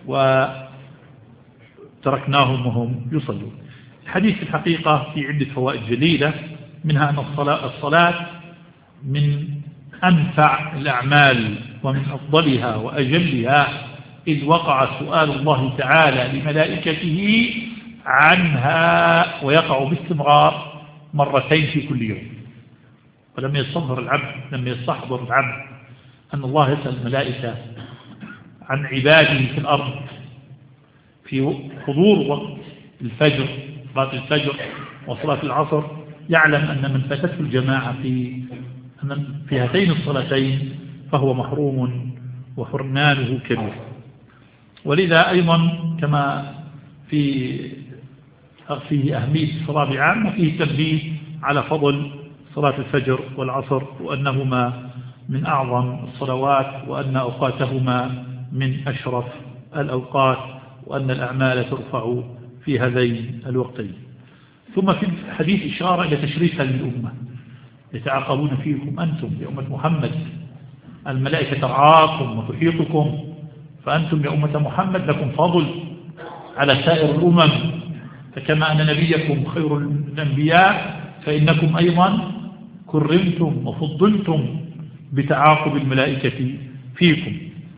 Speaker 2: وتركناهم وهم يصلون. الحديث في الحقيقة في عدة فوائد جليلة، منها أن الصلاة, الصلاة من أنفع الأعمال ومن أفضلها وأجلها، إذ وقع سؤال الله تعالى لملائكته عنها ويقع باستمرار مرتين في كل يوم. ولما يستظهر العبد لما يستحضر العبد أن الله يسأل الملائكة عن عباده في الأرض في حضور وقت الفجر، صلاة الفجر وصلاة العصر، يعلم أن من فاتته الجماعة في في هاتين الصلاتين فهو محروم وحرمانه كبير. ولذا أيضا كما في في أهمية الصلاة بعامة فيه تنبيه على فضل صلاة الفجر والعصر، وأنهما من أعظم الصلوات، وأن أوقاتهما من أشرف الأوقات، وأن الأعمال ترفع في هذين الوقتين. ثم في الحديث إشارة إلى تشريف هذه الأمة، يتعاقبون فيكم أنتم يا أمة محمد، الملائكة ترعاكم وتحيطكم، فأنتم يا أمة محمد لكم فضل على سائر الأمم، فكما أن نبيكم خير الأنبياء فإنكم أيضا كرمتم وفضلتم بتعاقب الملائكة فيكم.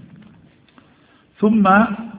Speaker 2: ثم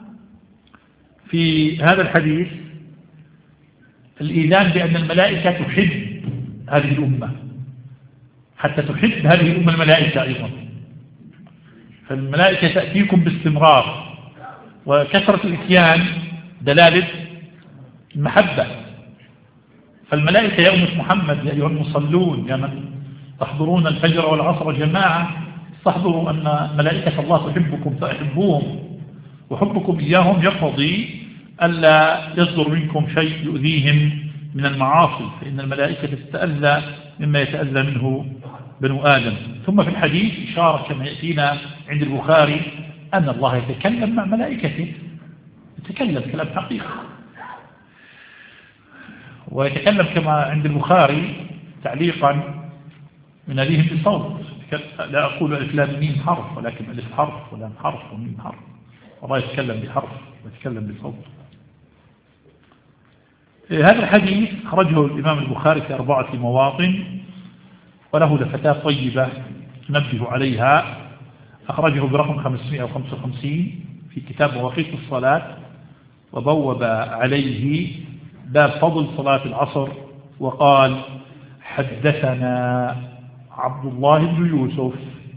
Speaker 2: في هذا الحديث الإيذان بأن الملائكة تحب هذه الأمة، حتى تحب هذه الأمة الملائكة أيضا، فالملائكة تأتيكم باستمرار، وكثرة الإتيان دلالة المحبة. فالملائكة يا أمة محمد يا أيها المصلون يا من تحضرون الفجر والعصر جماعة، تحضروا أن ملائكة الله تحبكم فأحبوهم، وحبكم إياهم يقتضي ألا يصدر منكم شيء يؤذيهم من المعاصي، فإن الملائكة تتأذى مما يتأذى منه بنو آدم. ثم في الحديث إشارة كما يأتينا عند البخاري أن الله يتكلم مع ملائكته، يتكلم كلام حقيقي، ويتكلم كما عند البخاري تعليقا من أليهم بصوت، لا أقول ألف لام ميم حرف، ولكن ألف حرف ولام حرف وميم حرف، الله يتكلم بحرف ويتكلم بصوت. هذا الحديث خرجه الإمام البخاري في أربعة مواطن، وله لفتات طيبة نبه عليها. أخرجه برقم خمسمائة وخمسة وخمسين في كتاب مواقيت الصلاة، وبوب عليه باب فضل صلاة العصر، وقال: حدثنا عبد الله بن يوسف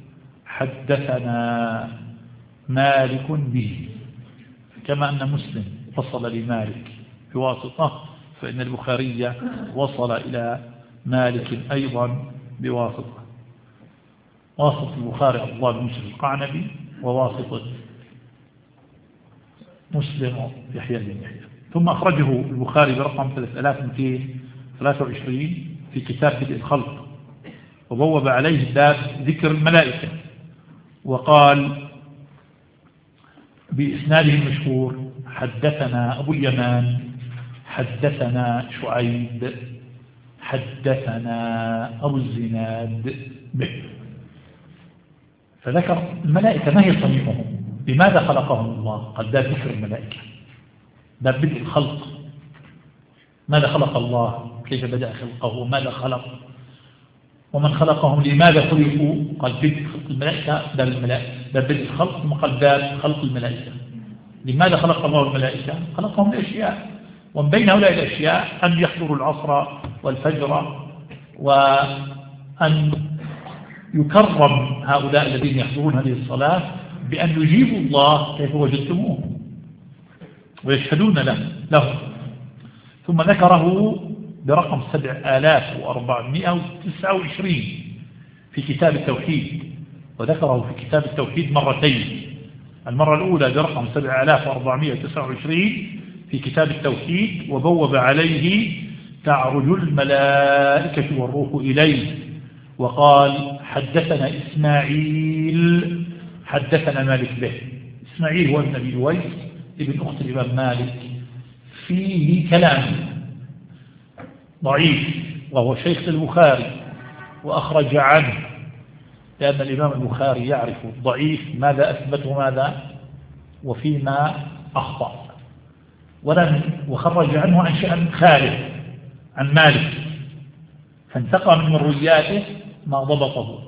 Speaker 2: حدثنا مالك به، كما أن مسلم وصل لمالك بواسطة، فإن البخاري وصل إلى مالك أيضا بواسطة، واسطة البخاري عبد الله بن يوسف القعنبي، وواسطة مسلم يحيى بن يحيى. ثم أخرجه البخاري برقم ثلاثة آلاف ومئتين وثلاثة وعشرين في كتاب بدء الخلق، وبوب عليه باب ذكر الملائكة، وقال بإسناده المشهور: حدثنا أبو اليمان حدثنا شعيب حدثنا أبو الزناد به. فذكر الملائكة ما هي صنيعهم، لماذا خلقهم الله؟ قد ده ذكر الملائكة، ده بدء الخلق، ماذا خلق الله، كيف بدأ خلقه، وماذا خلق، ومن خلقهم لماذا خلقوا. قال بدء خلق الملائكة، ده الملائكة ده بدء الخلق، ثم قال ده خلق الملائكة. لماذا خلق الله الملائكة؟ خلقهم لأشياء، ومن بين هؤلاء الأشياء أن يحضروا العصر والفجر، وأن يكرم هؤلاء الذين يحضرون هذه الصلاة بأن يجيبوا الله كيف وجدتموه ويشهدون له, له. ثم ذكره برقم سبع آلاف وأربعمائة وتسعة وعشرين في كتاب التوحيد، وذكره في كتاب التوحيد مرتين، المرة الأولى برقم سبع آلاف وأربعمائة وتسعة وعشرين في كتاب التوحيد، وبوب عليه: تعرج الملائكة والروح إليه، وقال: حدثنا إسماعيل حدثنا مالك به. إسماعيل هو ابن أبي أويس ابن أخت الإمام مالك، فيه كلام ضعيف، وهو شيخ البخاري وأخرج عنه، لأن الإمام البخاري يعرف الضعيف ماذا أثبت وماذا وفيما أخطأ، ولم وخرج عنه عن شأن خالد عن مالك، فانتقى من مروياته ما ضبطه.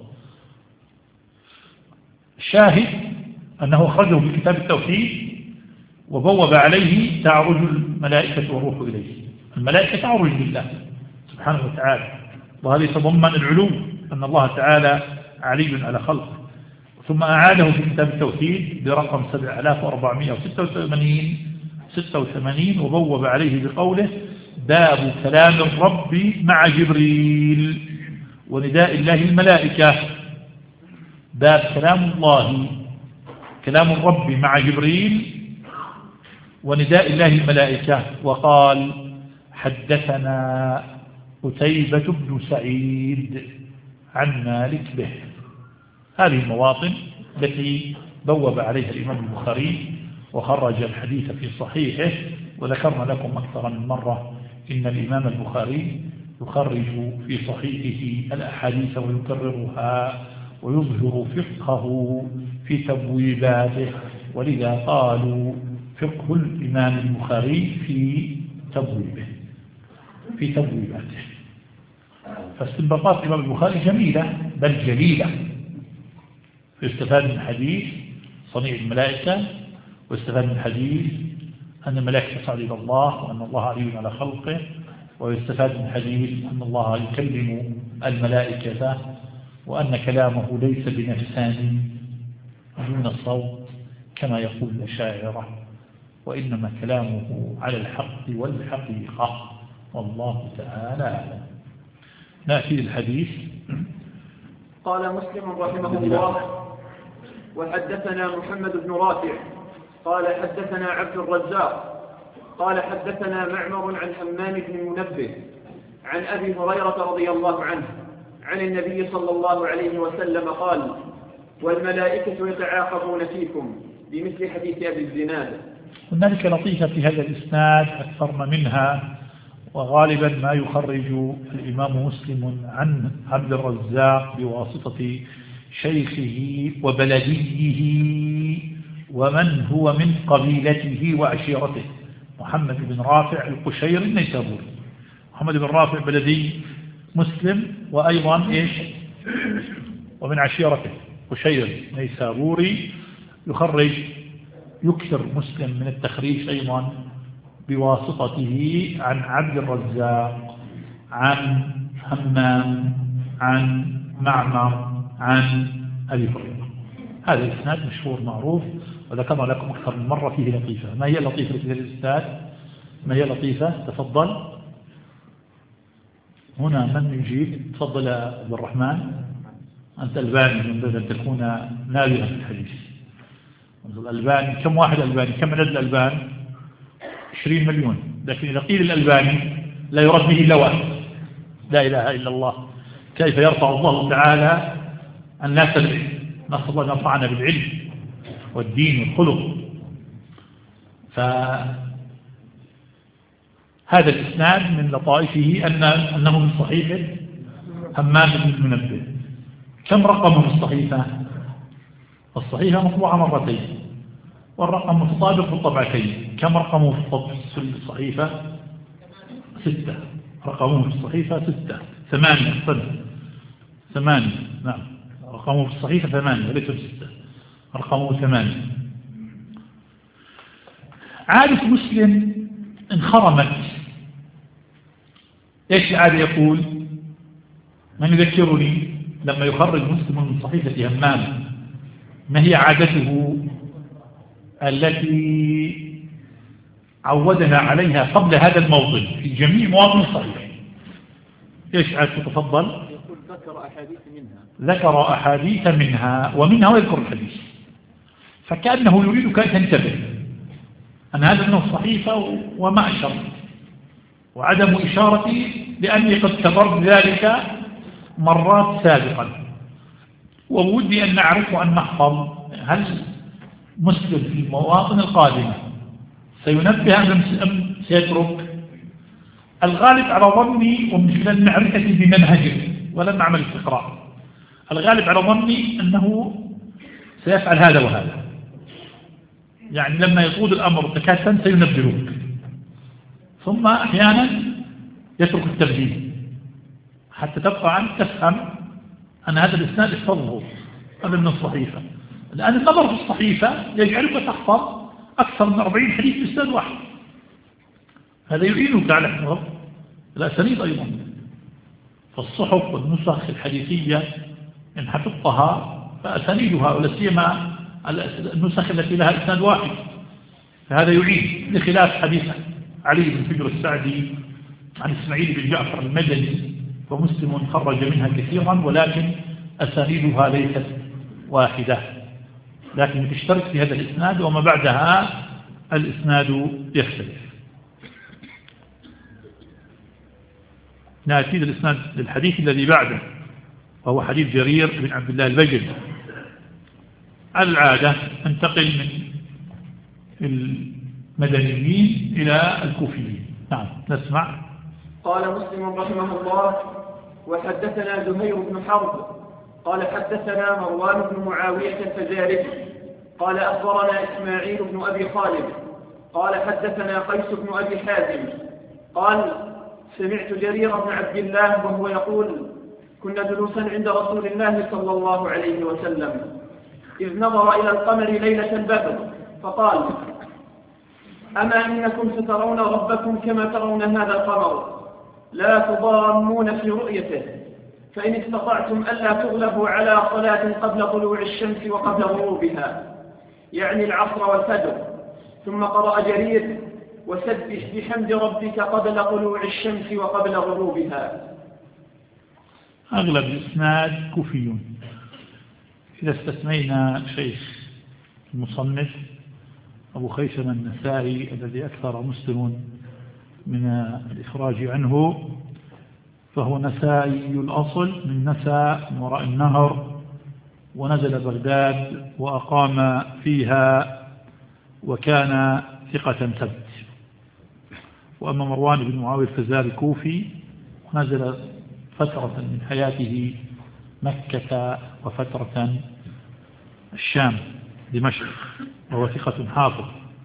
Speaker 2: الشاهد أنه أخرجه في كتاب التوحيد، وبوب عليه: تعرج الملائكة والروح إليه. الملائكة تعرج لله سبحانه وتعالى، وهذا يتضمن العلو، أن الله تعالى علي على خلقه. ثم أعاده في كتاب التوحيد برقم سبعة آلاف وأربعمائة وستة وثمانين وبوب عليه بقوله: باب كلام الرب مع جبريل ونداء الله الملائكة. باب كلام الله، كلام الرب مع جبريل ونداء الله الملائكة. وقال: حدثنا قتيبة بن سعيد عن مالك به. هذه المواطن التي بوب عليها الإمام البخاري وخرج الحديث في صحيحه. وذكرنا لكم أكثر من مرة إن الإمام البخاري يخرج في صحيحه الأحاديث ويكررها ويظهر فقهه في تبويباته، ولذا قالوا فقه الإمام البخاري في تبويبه في تبويباته. فاستنباطات الإمام البخاري جميلة بل جليلة. يستفاد من حديث صنيع الملائكة، ويستفاد من حديث أن الملائكة تصعد إلى الله وأن الله علي على خلقه، ويستفاد من حديث أن الله يكلم الملائكة وأن كلامه ليس بنفسان دون الصوت كما يقول الأشاعرة، وإنما كلامه على الحق والحقيقة، والله تعالى أعلم. نأتي للحديث.
Speaker 1: قال مسلم رحمه الله: وحدثنا محمد بن رافع قال حدثنا عبد الرزاق قال حدثنا معمر عن حمام بن المنبه عن أبي هريرة رضي الله عنه عن النبي صلى الله عليه وسلم قال: والملائكة يتعاقبون فيكم، بمثل حديث أبي الزناد.
Speaker 2: هنالك لطيفة في هذا الإسناد أكثر منها، وغالبا ما يخرج الإمام مسلم عن عبد الرزاق بواسطة شيخه وبلديه ومن هو من قبيلته وعشيرته، محمد بن رافع القشيري النيسابوري. محمد بن رافع بلدي مسلم، وأيضا إيش ومن عشيرته قشيري نيسابوري. يخرج يكثر مسلم من التخريج أيضا بواسطته عن عبد الرزاق عن همام عن معمر عن أبي هريرة. هذا الإسناد مشهور معروف، وذكرنا لكم أكثر من مرة فيه لطيفة. ما هي اللطيفة في هذا الإسناد؟ ما هي لطيفة؟ تفضل. هنا من يجيب؟ تفضل يا عبد الرحمن. أنت ألباني، ينبغي أن تكون نابغا في الحديث. الألباني كم واحد ألباني؟ كم عدد الألبان؟ عشرين مليون. لكن إذا قيل الألباني لا يرد به إلا واحد: لا إله إلا الله. كيف يرفع الله تعالى الناس بالعلم؟ نسأل الله أن يرفعنا بالعلم والدين والخلق. فهذا الإسناد من لطائفه أن أنه من صحيفة همام بن المنبه. كم رقم في الصحيفة؟ الصحيفة مطبوعة مرتين، والرقم متطابق في الطبعتين. كم رقمه في الصحيفة؟ ستة. رقمه في الصحيفة ستة. ثمانية صدق ثمانية. نعم، رقمه في الصحيفة ثمانية وليس ستة، رقمه ثمانية. عادة مسلم انخرمت. ايش العادة؟ يقول: من يذكرني لما يخرج مسلم من صحيفة همام ما هي عادته التي عودنا عليها قبل هذا الموطن في جميع مواطن الصحيح؟ ايش عادته؟ تفضل.
Speaker 1: يقول: ذكر أحاديث منها
Speaker 2: ذكر أحاديث منها ومنها ويذكر الحديث. فكأنه يريدك أن تنتبه أن هذا من الصحيفة ومعشر، وعدم إشارتي لأني قد كبرت ذلك مرات سابقا، وودي أن نعرف وأن نحفظ هل مسلم في المواطن القادمة سينبه أم سيترك. الغالب على ظني ومن خلال معرفتي بمنهجه ولم نعمل استقراء، الغالب على ظني أنه سيفعل هذا وهذا. يعني لما يطول الأمر تكاسا سينبهك، ثم أحيانا يترك التبديل حتى تبقى عنك تفهم أن هذا الإسناد احفظه، هذا من الصحيفة. الآن النظر في الصحيفة يجعلك تحفظ أكثر من أربعين حديث في إسناد واحد. هذا يعينك على حفظ الأسانيد أيضا. فالصحف والنسخ الحديثية إن حفظتها فأسانيدها ولا سيما النسخ التي لها إسناد واحد، فهذا يعين لخلاف حديث علي بن حجر السعدي عن إسماعيل بن جعفر المدني، ومسلم خرج منها كثيرا ولكن أسانيدها ليست واحدة، لكن تشترك في هذا الإسناد وما بعدها الإسناد يختلف. نأتي للإسناد للحديث الذي بعده، وهو حديث جرير بن عبد الله البجلي. على العادة انتقل من المدنيين إلى الكوفيين. نعم نسمع.
Speaker 1: قال مسلم رحمه الله: وحدثنا زهير بن حرب قال حدثنا مروان بن معاوية الفزاري قال أخبرنا إسماعيل بن أبي خالد قال حدثنا قيس بن أبي حازم قال سمعت جرير بن عبد الله وهو يقول: كنا جلوسا عند رسول الله صلى الله عليه وسلم إذ نظر إلى القمر ليلة البدر فقال: أما إنكم سترون ربكم كما ترون هذا القمر لا تضامون في رؤيته، فإن استطعتم ألا تغلبوا على صلاة قبل طلوع الشمس وقبل غروبها، يعني العصر والفجر. ثم قرأ جرير: وسبح بحمد ربك قبل طلوع الشمس وقبل غروبها.
Speaker 2: أغلب الإسناد كوفيون. إذا استثنينا شيخ المصنف أبو خيثمة النسائي الذي أكثر مسلم من الإخراج عنه، فهو نسائي الأصل من نساء من وراء النهر، ونزل بغداد وأقام فيها وكان ثقة ثبت. وأما مروان بن معاوية الفزاري كوفي، ونزل فترة من حياته مكة وفترة الشام دمشق، وهو ثقة حافظ،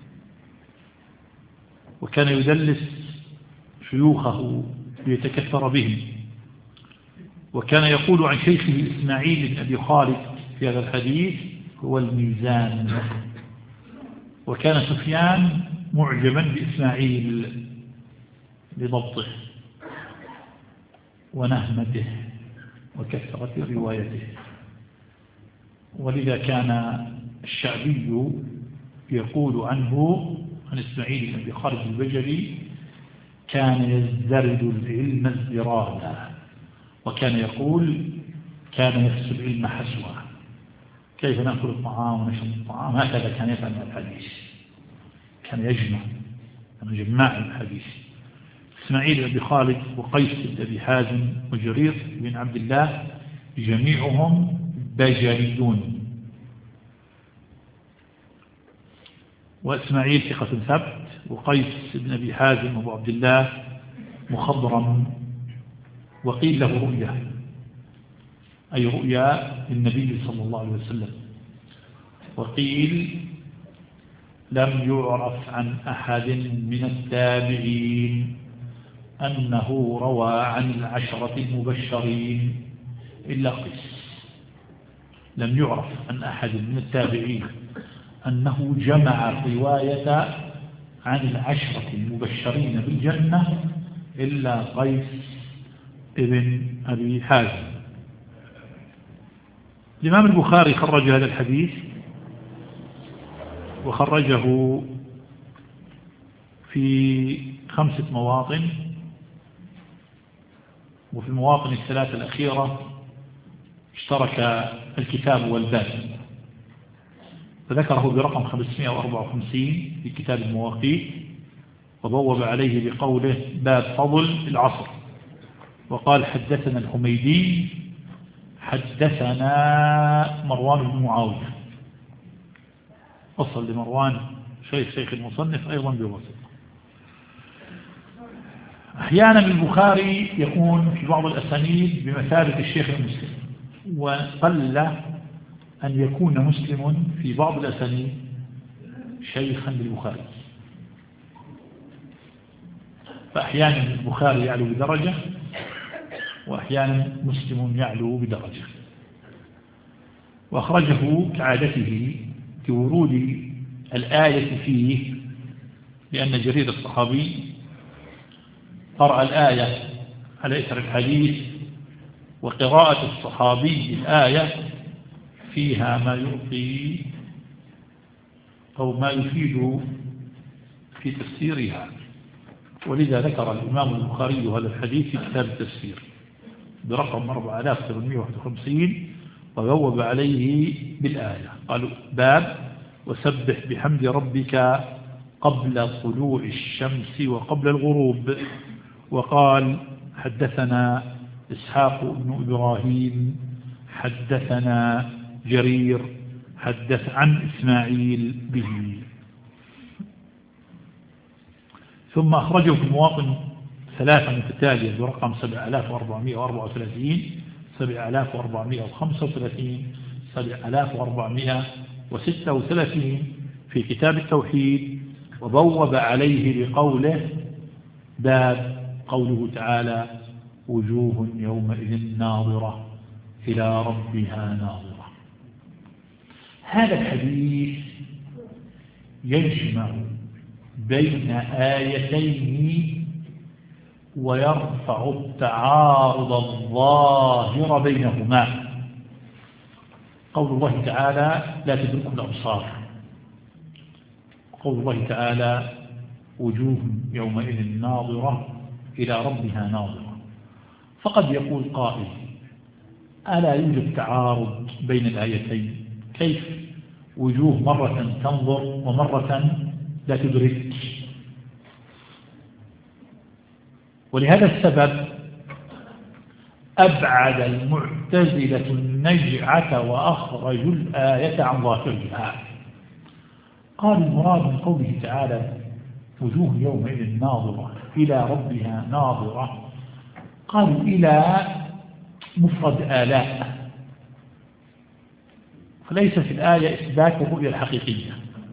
Speaker 2: وكان يدلس شيوخه ليتكثر بهم. وكان يقول عن شيخه إسماعيل بن أبي خالد في هذا الحديث هو الميزان. وكان سفيان معجبا بإسماعيل لضبطه ونهمته وكثرة روايته، ولذا كان الشعبي يقول عنه عن إسماعيل بن أبي خالد البجلي: كان يزدرد العلم ازدرادا، وكان يقول: كان يحسب العلم حسوا، كيف نأكل الطعام ونشرب الطعام، هكذا كان يفعل الحديث، كان يجمع، كان جماع الحديث. إسماعيل بن أبي خالد وقيس بن أبي حازم وجرير بن عبد الله جميعهم بجليون، وإسماعيل ثقة ثبت، وقيس بن أبي حازم وابو عبد الله مخضرم، وقيل له رؤيا، أي رؤيا للنبي صلى الله عليه وسلم، وقيل لم يعرف عن أحد من التابعين أنه روى عن العشرة المبشرين إلا قيس. لم يعرف عن أحد من التابعين أنه جمع رواية عن العشرة المبشرين بالجنة إلا قيس ابن أبي حازم. الإمام البخاري خرج هذا الحديث وخرجه في خمسة مواطن، وفي المواطن الثلاثة الأخيرة اشترك الكتاب والباب، فذكره برقم خمسمائة وأربعة وخمسين في كتاب المواقيت، وبوب عليه بقوله: باب فضل العصر. وقال: حدثنا الحميدي حدثنا مروان بن معاوية. أصل لمروان شيخ شيخ المصنف أيضا بواسطة. أحيانا البخاري يكون في بعض الأسانيد بمثابة الشيخ المسلم، وقل أن يكون مسلم في بعض الأسانيد شيخا للبخاري، فأحيانا البخاري يعلو بدرجة، وأحيانا مسلم يعلو بدرجة. وأخرجه كعادته كورود الآية فيه، لأن جرير الصحابي قرأ الآية على إثر الحديث، وقراءة الصحابي الآية فيها ما يعطي أو ما يفيد في تفسيرها، ولذا ذكر الإمام البخاري هذا الحديث في كتاب التفسير برقم أربعة آلاف وثمانمائة وواحد وخمسين، وبوب عليه بالآية. قالوا باب وسبح بحمد ربك قبل طلوع الشمس وقبل الغروب. وقال حدثنا إسحاق بن إبراهيم حدثنا جرير حدث عن إسماعيل به. ثم أخرجه في المواطن ثلاثة متتالية برقم سبعة آلاف وأربعمائة وأربعة وثلاثين، سبعة آلاف وأربعمائة وخمسة وثلاثين، سبعة آلاف وأربعمائة وستة وثلاثين في كتاب التوحيد، وبوب عليه بقوله باب قوله تعالى وجوه يومئذ ناظرة إلى ربها ناظرة. هذا الحديث يجمع بين آيتين ويرفع التعارض الظاهر بينهما. قول الله تعالى لا تدركه الأبصار، قول الله تعالى وجوه يومئذ ناظرة إلى ربها ناظرة. فقد يقول قائل ألا يوجد تعارض بين الآيتين؟ كيف وجوه مرة تنظر ومرة لا تدرك؟ ولهذا السبب أبعد المعتزلة النجعة وأخرجوا الآية عن ظاهرها. قال المراد من قوله تعالى وجوه يومئذ ناظرة إلى ربها ناظرة، قالوا إلى مفرد آلاء، فليس في الآية إثبات الرؤية الحقيقية.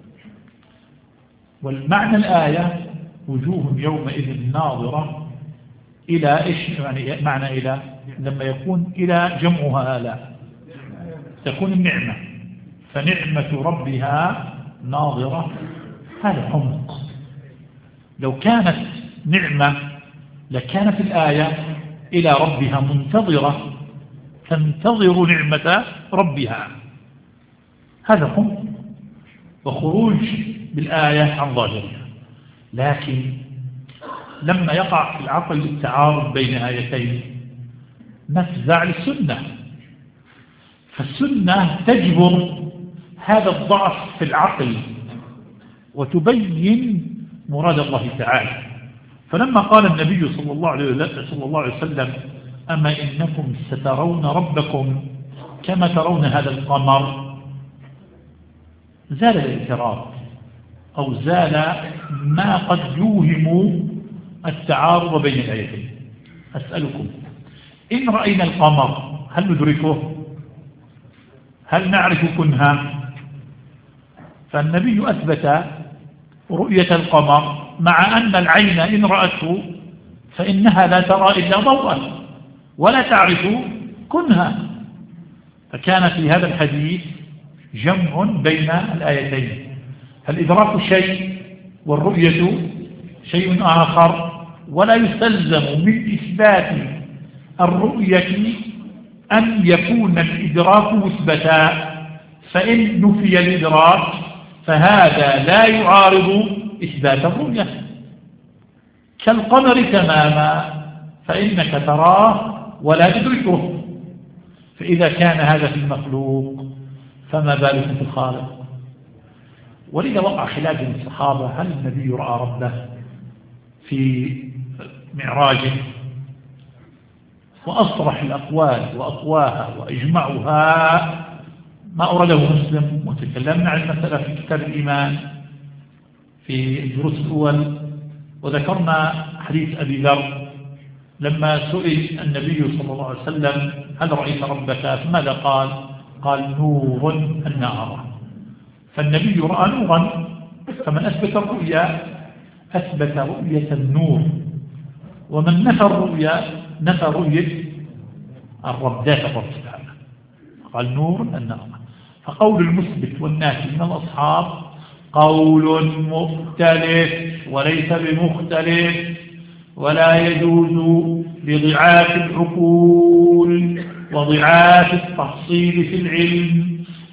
Speaker 2: والمعنى الآية وجوه يومئذ ناظرة إلى إيش؟ يعني معنى إلى لما يكون إلى جمعها آلاء تكون النعمة، فنعمة ربها ناظرة. هذا حمق. لو كانت نعمة لكانت الآية إلى ربها منتظرة تنتظر نعمة ربها. هذا حمق وخروج بالآية عن ظاهرها. لكن لما يقع في العقل التعارض بين آيتين نفزع للسنة، فالسنة تجبر هذا الضعف في العقل وتبين مراد الله تعالى. فلما قال النبي صلى الله عليه وسلم أما إنكم سترون ربكم كما ترون هذا القمر، زال الاعتراض أو زال ما قد يوهم التعارض بين الآيتين. أسألكم إن رأينا القمر هل ندركه؟ هل نعرف كنها؟ فالنبي أثبت رؤية القمر مع أن العين إن رأته فإنها لا ترى إلا ضوءا ولا تعرف كنها. فكان في هذا الحديث جمع بين الآيتين، فالإدراك شيء والرؤية شيء آخر، ولا يستلزم من إثبات الرؤية أن يكون الإدراك مثبتا، فإن نفي الإدراك فهذا لا يعارض إثبات الرؤية. كالقمر تماما فإنك تراه ولا تدركه، فإذا كان هذا في المخلوق فما بالك في الخالق. ولذا وقع خلاف بين الصحابة هل النبي رأى ربه في معراجه، وأصرح الأقوال وأقواها وإجمعها ما أورده مسلم. وتكلمنا عن المسألة في كتاب الإيمان في الدروس الأول، وذكرنا حديث أبي ذر لما سئل النبي صلى الله عليه وسلم هل رأيت ربك؟ فماذا قال؟ قال نور أن أرى. فالنبي رأى نورا، فمن أثبت الرؤيا أثبت رؤية النور، ومن نفى الرؤيا نفى رؤية الرب ذات الله تعالى. قال نور أن أرى. فقول المثبت والنافي من الأصحاب قول مختلف وليس بمختلف، ولا يجوز لضعاف العقول وضعاف التحصيل في العلم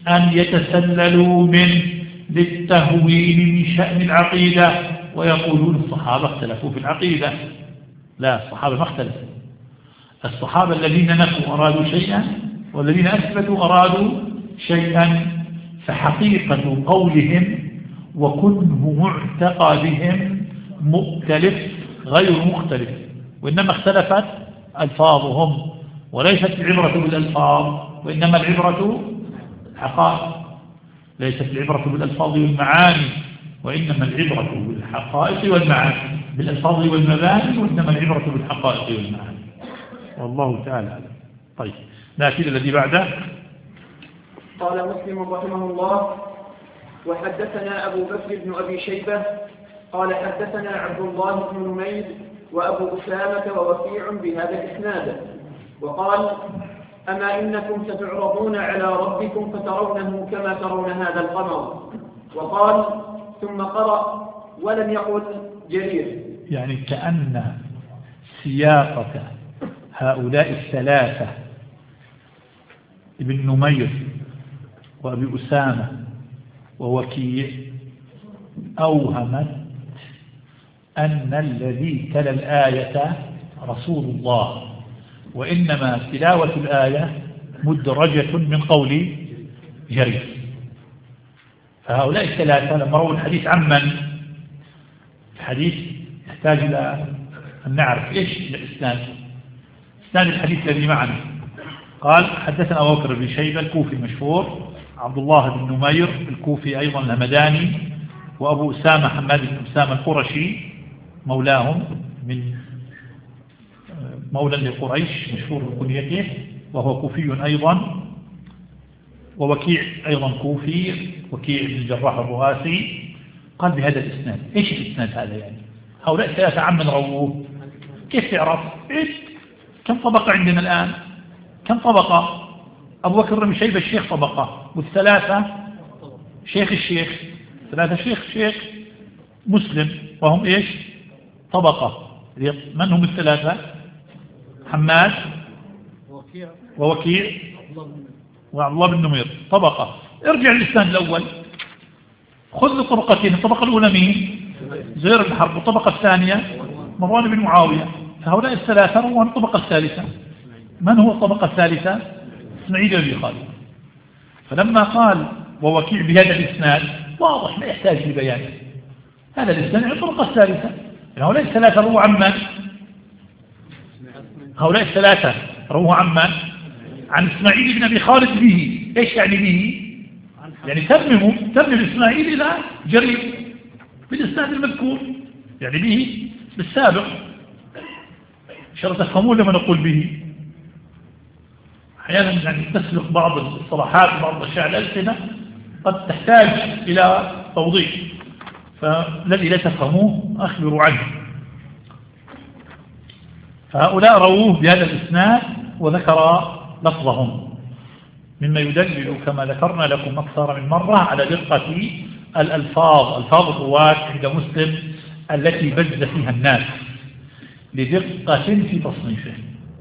Speaker 2: أن يتسللوا منه للتهويل من شأن العقيدة ويقولون الصحابة اختلفوا في العقيدة. لا، الصحابة ما اختلفوا. الصحابة الذين نفوا أرادوا شيئا والذين أثبتوا أرادوا شيئا، فحقيقة قولهم وكنه معتقدهم مختلف غير مختلف، وإنما اختلفت ألفاظهم، وليست العبرة بالألفاظ وإنما العبرة بالحقائق. ليست العبرة بالألفاظ والمعاني وإنما العبرة بالحقائق والمعاني، بالألفاظ والمباني وإنما العبرة بالحقائق والمعاني. والله تعالى أعلم. طيب نأتي الذي بعده.
Speaker 1: قال مسلم رحمه الله: وحدثنا أبو بكر بن أبي شيبة قال حدثنا عبد الله بن نمير وأبو أسامة ووكيع بهذا الإسناد، وقال: أما إنكم ستعرضون على ربكم فترونه كما ترون هذا القمر. وقال ثم قرأ ولم يقل جرير.
Speaker 2: يعني كأن سياقة هؤلاء الثلاثة ابن نمير وأبي أسامة ووكيع أوهمت أن الذي تلا الآية رسول الله، وإنما تلاوة الآية مدرجة من قول جرير. فهؤلاء الثلاثة لما رأوا الحديث عمن الحديث يحتاج إلى أن نعرف إيش الإسناد. إسناد الحديث الذي معنا قال حدثنا أبو بكر بن شيبة الكوفي المشهور، عبد الله بن نمير الكوفي أيضا الهمداني، وأبو أسامة حماد بن أسامة القرشي مولاهم من مولى لقريش مشهور بكنيته وهو كوفي أيضا، ووكيع أيضا كوفي، وكيع بن الجراح الرؤاسي. قال بهذا الإسناد. إيش الإسناد هذا؟ يعني هؤلاء الثلاثة عمن رووه، كيف تعرف؟ إيش كم طبقة عندنا الآن؟ كم طبقة؟ أبو بكر بن شيبة الشيخ طبقة، والثلاثة شيخ الشيخ، ثلاثة شيخ شيخ مسلم وهم إيش؟ طبقة. من هم الثلاثة؟ حماد ووكيع وعبد الله بن نمير، طبقة. ارجع للإسناد الأول، خذ الطبقتين. الطبقة الأولى مين؟ زهير بن حرب، والطبقة الثانية مروان بن معاوية. فهؤلاء الثلاثة روان الطبقة الثالثة. من هو الطبقة الثالثة؟ اسماعيل بن أبي خالد. فلما قال ووكيع بهذا الإسناد واضح لا يحتاج لبيان، هذا الإسناد هو الطبقة الثالثة. هؤلاء الثلاثة رووا عمن؟ هؤلاء الثلاثة رووا عمن؟ عن اسماعيل بن أبي خالد به. ايش يعني به؟ يعني تمموا تمم اسماعيل إلى جرير بالإسناد المذكور، يعني به بالسابق. شرط تفهمون لما نقول به. أحيانا يعني تسبق بعض الصلاحات وبعض الأشياء الألسنة قد تحتاج إلى توضيح، فالذي لا تفهموه أخبروا عنه. فهؤلاء رووه بهذا الإسناد وذكر لفظهم، مما يدلل كما ذكرنا لكم أكثر من مرة على دقة الألفاظ، ألفاظ الرواة عند مسلم التي بز فيها الناس لدقة في تصنيفه.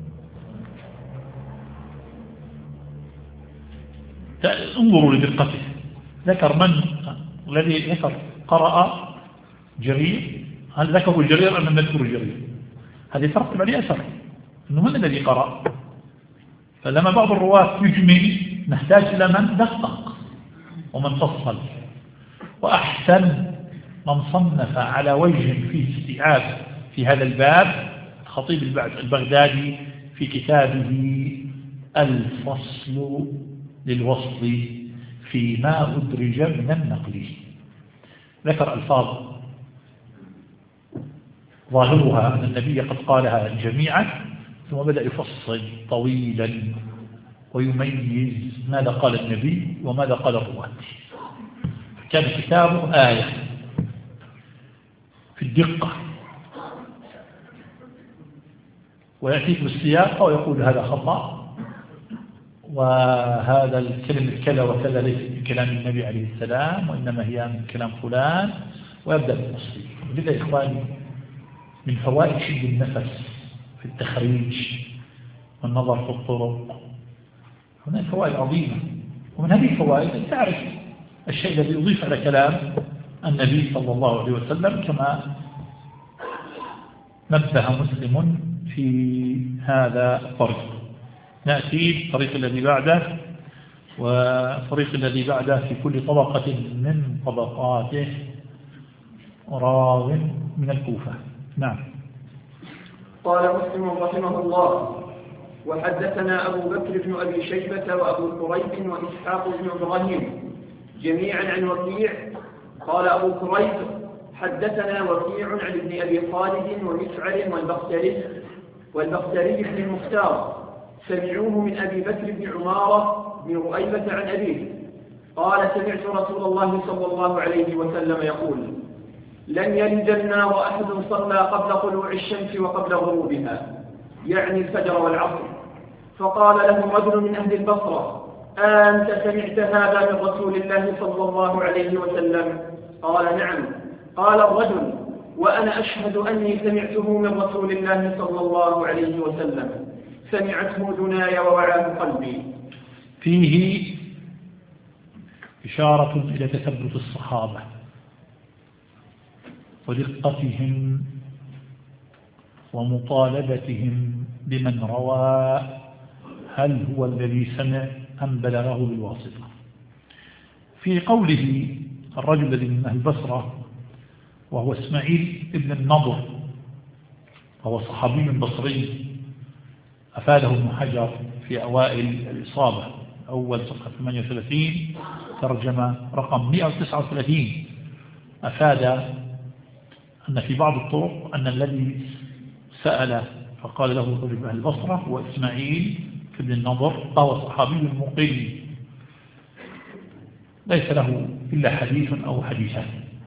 Speaker 2: انظروا لدقته. ذكر من الذي ذكر قرأ جرير، هل ذكروا الجرير أم لم يذكروا الجرير؟ هذا يترتب عليه أثر أنه من الذي قرأ. فلما بعض الرواة يجمل نحتاج إلى من دقق ومن فصل. وأحسن من صنف على وجه في استيعاب في هذا الباب الخطيب البغدادي في كتابه الفصل للوصل فيما أدرج من النقل. ذكر ألفاظ ظاهرها أن النبي قد قالها جميعا، ثم بدأ يفصل طويلا ويميز ماذا قال النبي وماذا قال الرواة. كان كتابه آية في الدقة، ويأتيك بالسياق ويقول هذا خطأ وهذا الكلمة كذا وكذا ليس من كلام النبي عليه السلام وإنما هي من كلام فلان، ويبدأ بالتفصيل. لذا إخواني من فوائد شد النفس في التخريج والنظر في الطرق هناك فوائد عظيمة. ومن هذه الفوائد أن تعرف الشيء الذي يضيف على كلام النبي صلى الله عليه وسلم، كما نبه مسلم في هذا الطريق. نأتي الطريق الذي بعده، والطريق الذي بعده في كل طبقة من طبقاته راو من الكوفة. نعم.
Speaker 1: قال مسلم رحمه الله: وحدثنا أبو بكر بن أبي شيبة وأبو كريب وإسحاق بن إبراهيم جميعا عن وكيع. قال أبو كريب: حدثنا وكيع عن ابن أبي خالد ومسعر والبختري والبختري بن المختار، سمعوه من أبي بكر بن عمارة بن رؤيبة عن أبيه قال: سمعت رسول الله صلى الله عليه وسلم يقول: لن يلج النار أحد صلى قبل طلوع الشمس وقبل غروبها، يعني الفجر والعصر. فقال له رجل من أهل البصرة: أنت سمعت هذا من رسول الله صلى الله عليه وسلم؟ قال: نعم. قال الرجل: وأنا أشهد أني سمعته من رسول الله صلى الله عليه وسلم، سمعته دناي ووعاه قلبي.
Speaker 2: فيه إشارة إلى تثبت الصحابة ودقتهم ومطالبتهم بمن روى هل هو الذي سمع أم بلغه بالواسطة. في قوله الرجل الذي من أهل البصرة وهو إسماعيل ابن النضر، وهو صحابي بصري، أفاده ابن حجر في أوائل الإصابة أول صفحة ثمانية وثلاثين ترجمة رقم مئة وتسعة وثلاثين، أفاد أن في بعض الطرق أن الذي سأل فقال له رجل من أهل البصرة هو إسماعيل ابن النضر، وهو صحابي مقيم ليس له إلا حديث أو حديثان.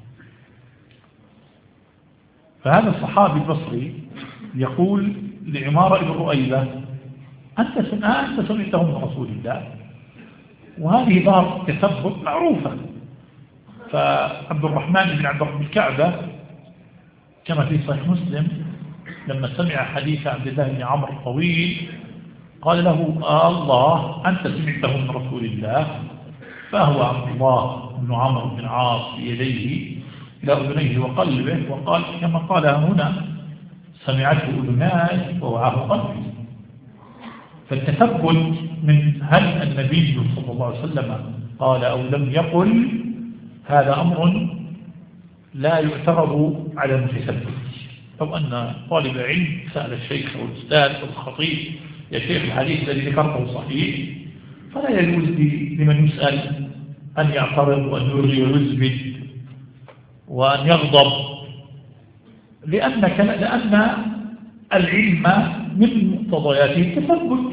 Speaker 2: فهذا الصحابي البصري يقول لعمارة بن رؤيبة: أنت أنت سمعته من رسول الله. وهذه باب تثبت معروفة. فعبد الرحمن بن عبد رب الكعبة كما في صحيح مسلم لما سمع حديث عبد الله بن عمرو الطويل قال له: آه الله أنت سمعته من رسول الله. فهو عبد الله بن عمرو بن عاص بيديه إلى أذنيه وقلبه، وقال كما قال هنا: سمعته أذناي ووعاه قلبي. فالتثبت من هل النبي صلى الله عليه وسلم قال أو لم يقل هذا أمر لا يعترض على المتثبت. لو أن طالب علم سأل الشيخ أو الأستاذ أو الخطيب: يا شيخ الحديث الذي ذكرته صحيح؟ فلا يجوز لمن يسأل أن يعترض وأن يرغي ويثبت وأن يغضب، لأن لأن العلم من مقتضياته التثبت.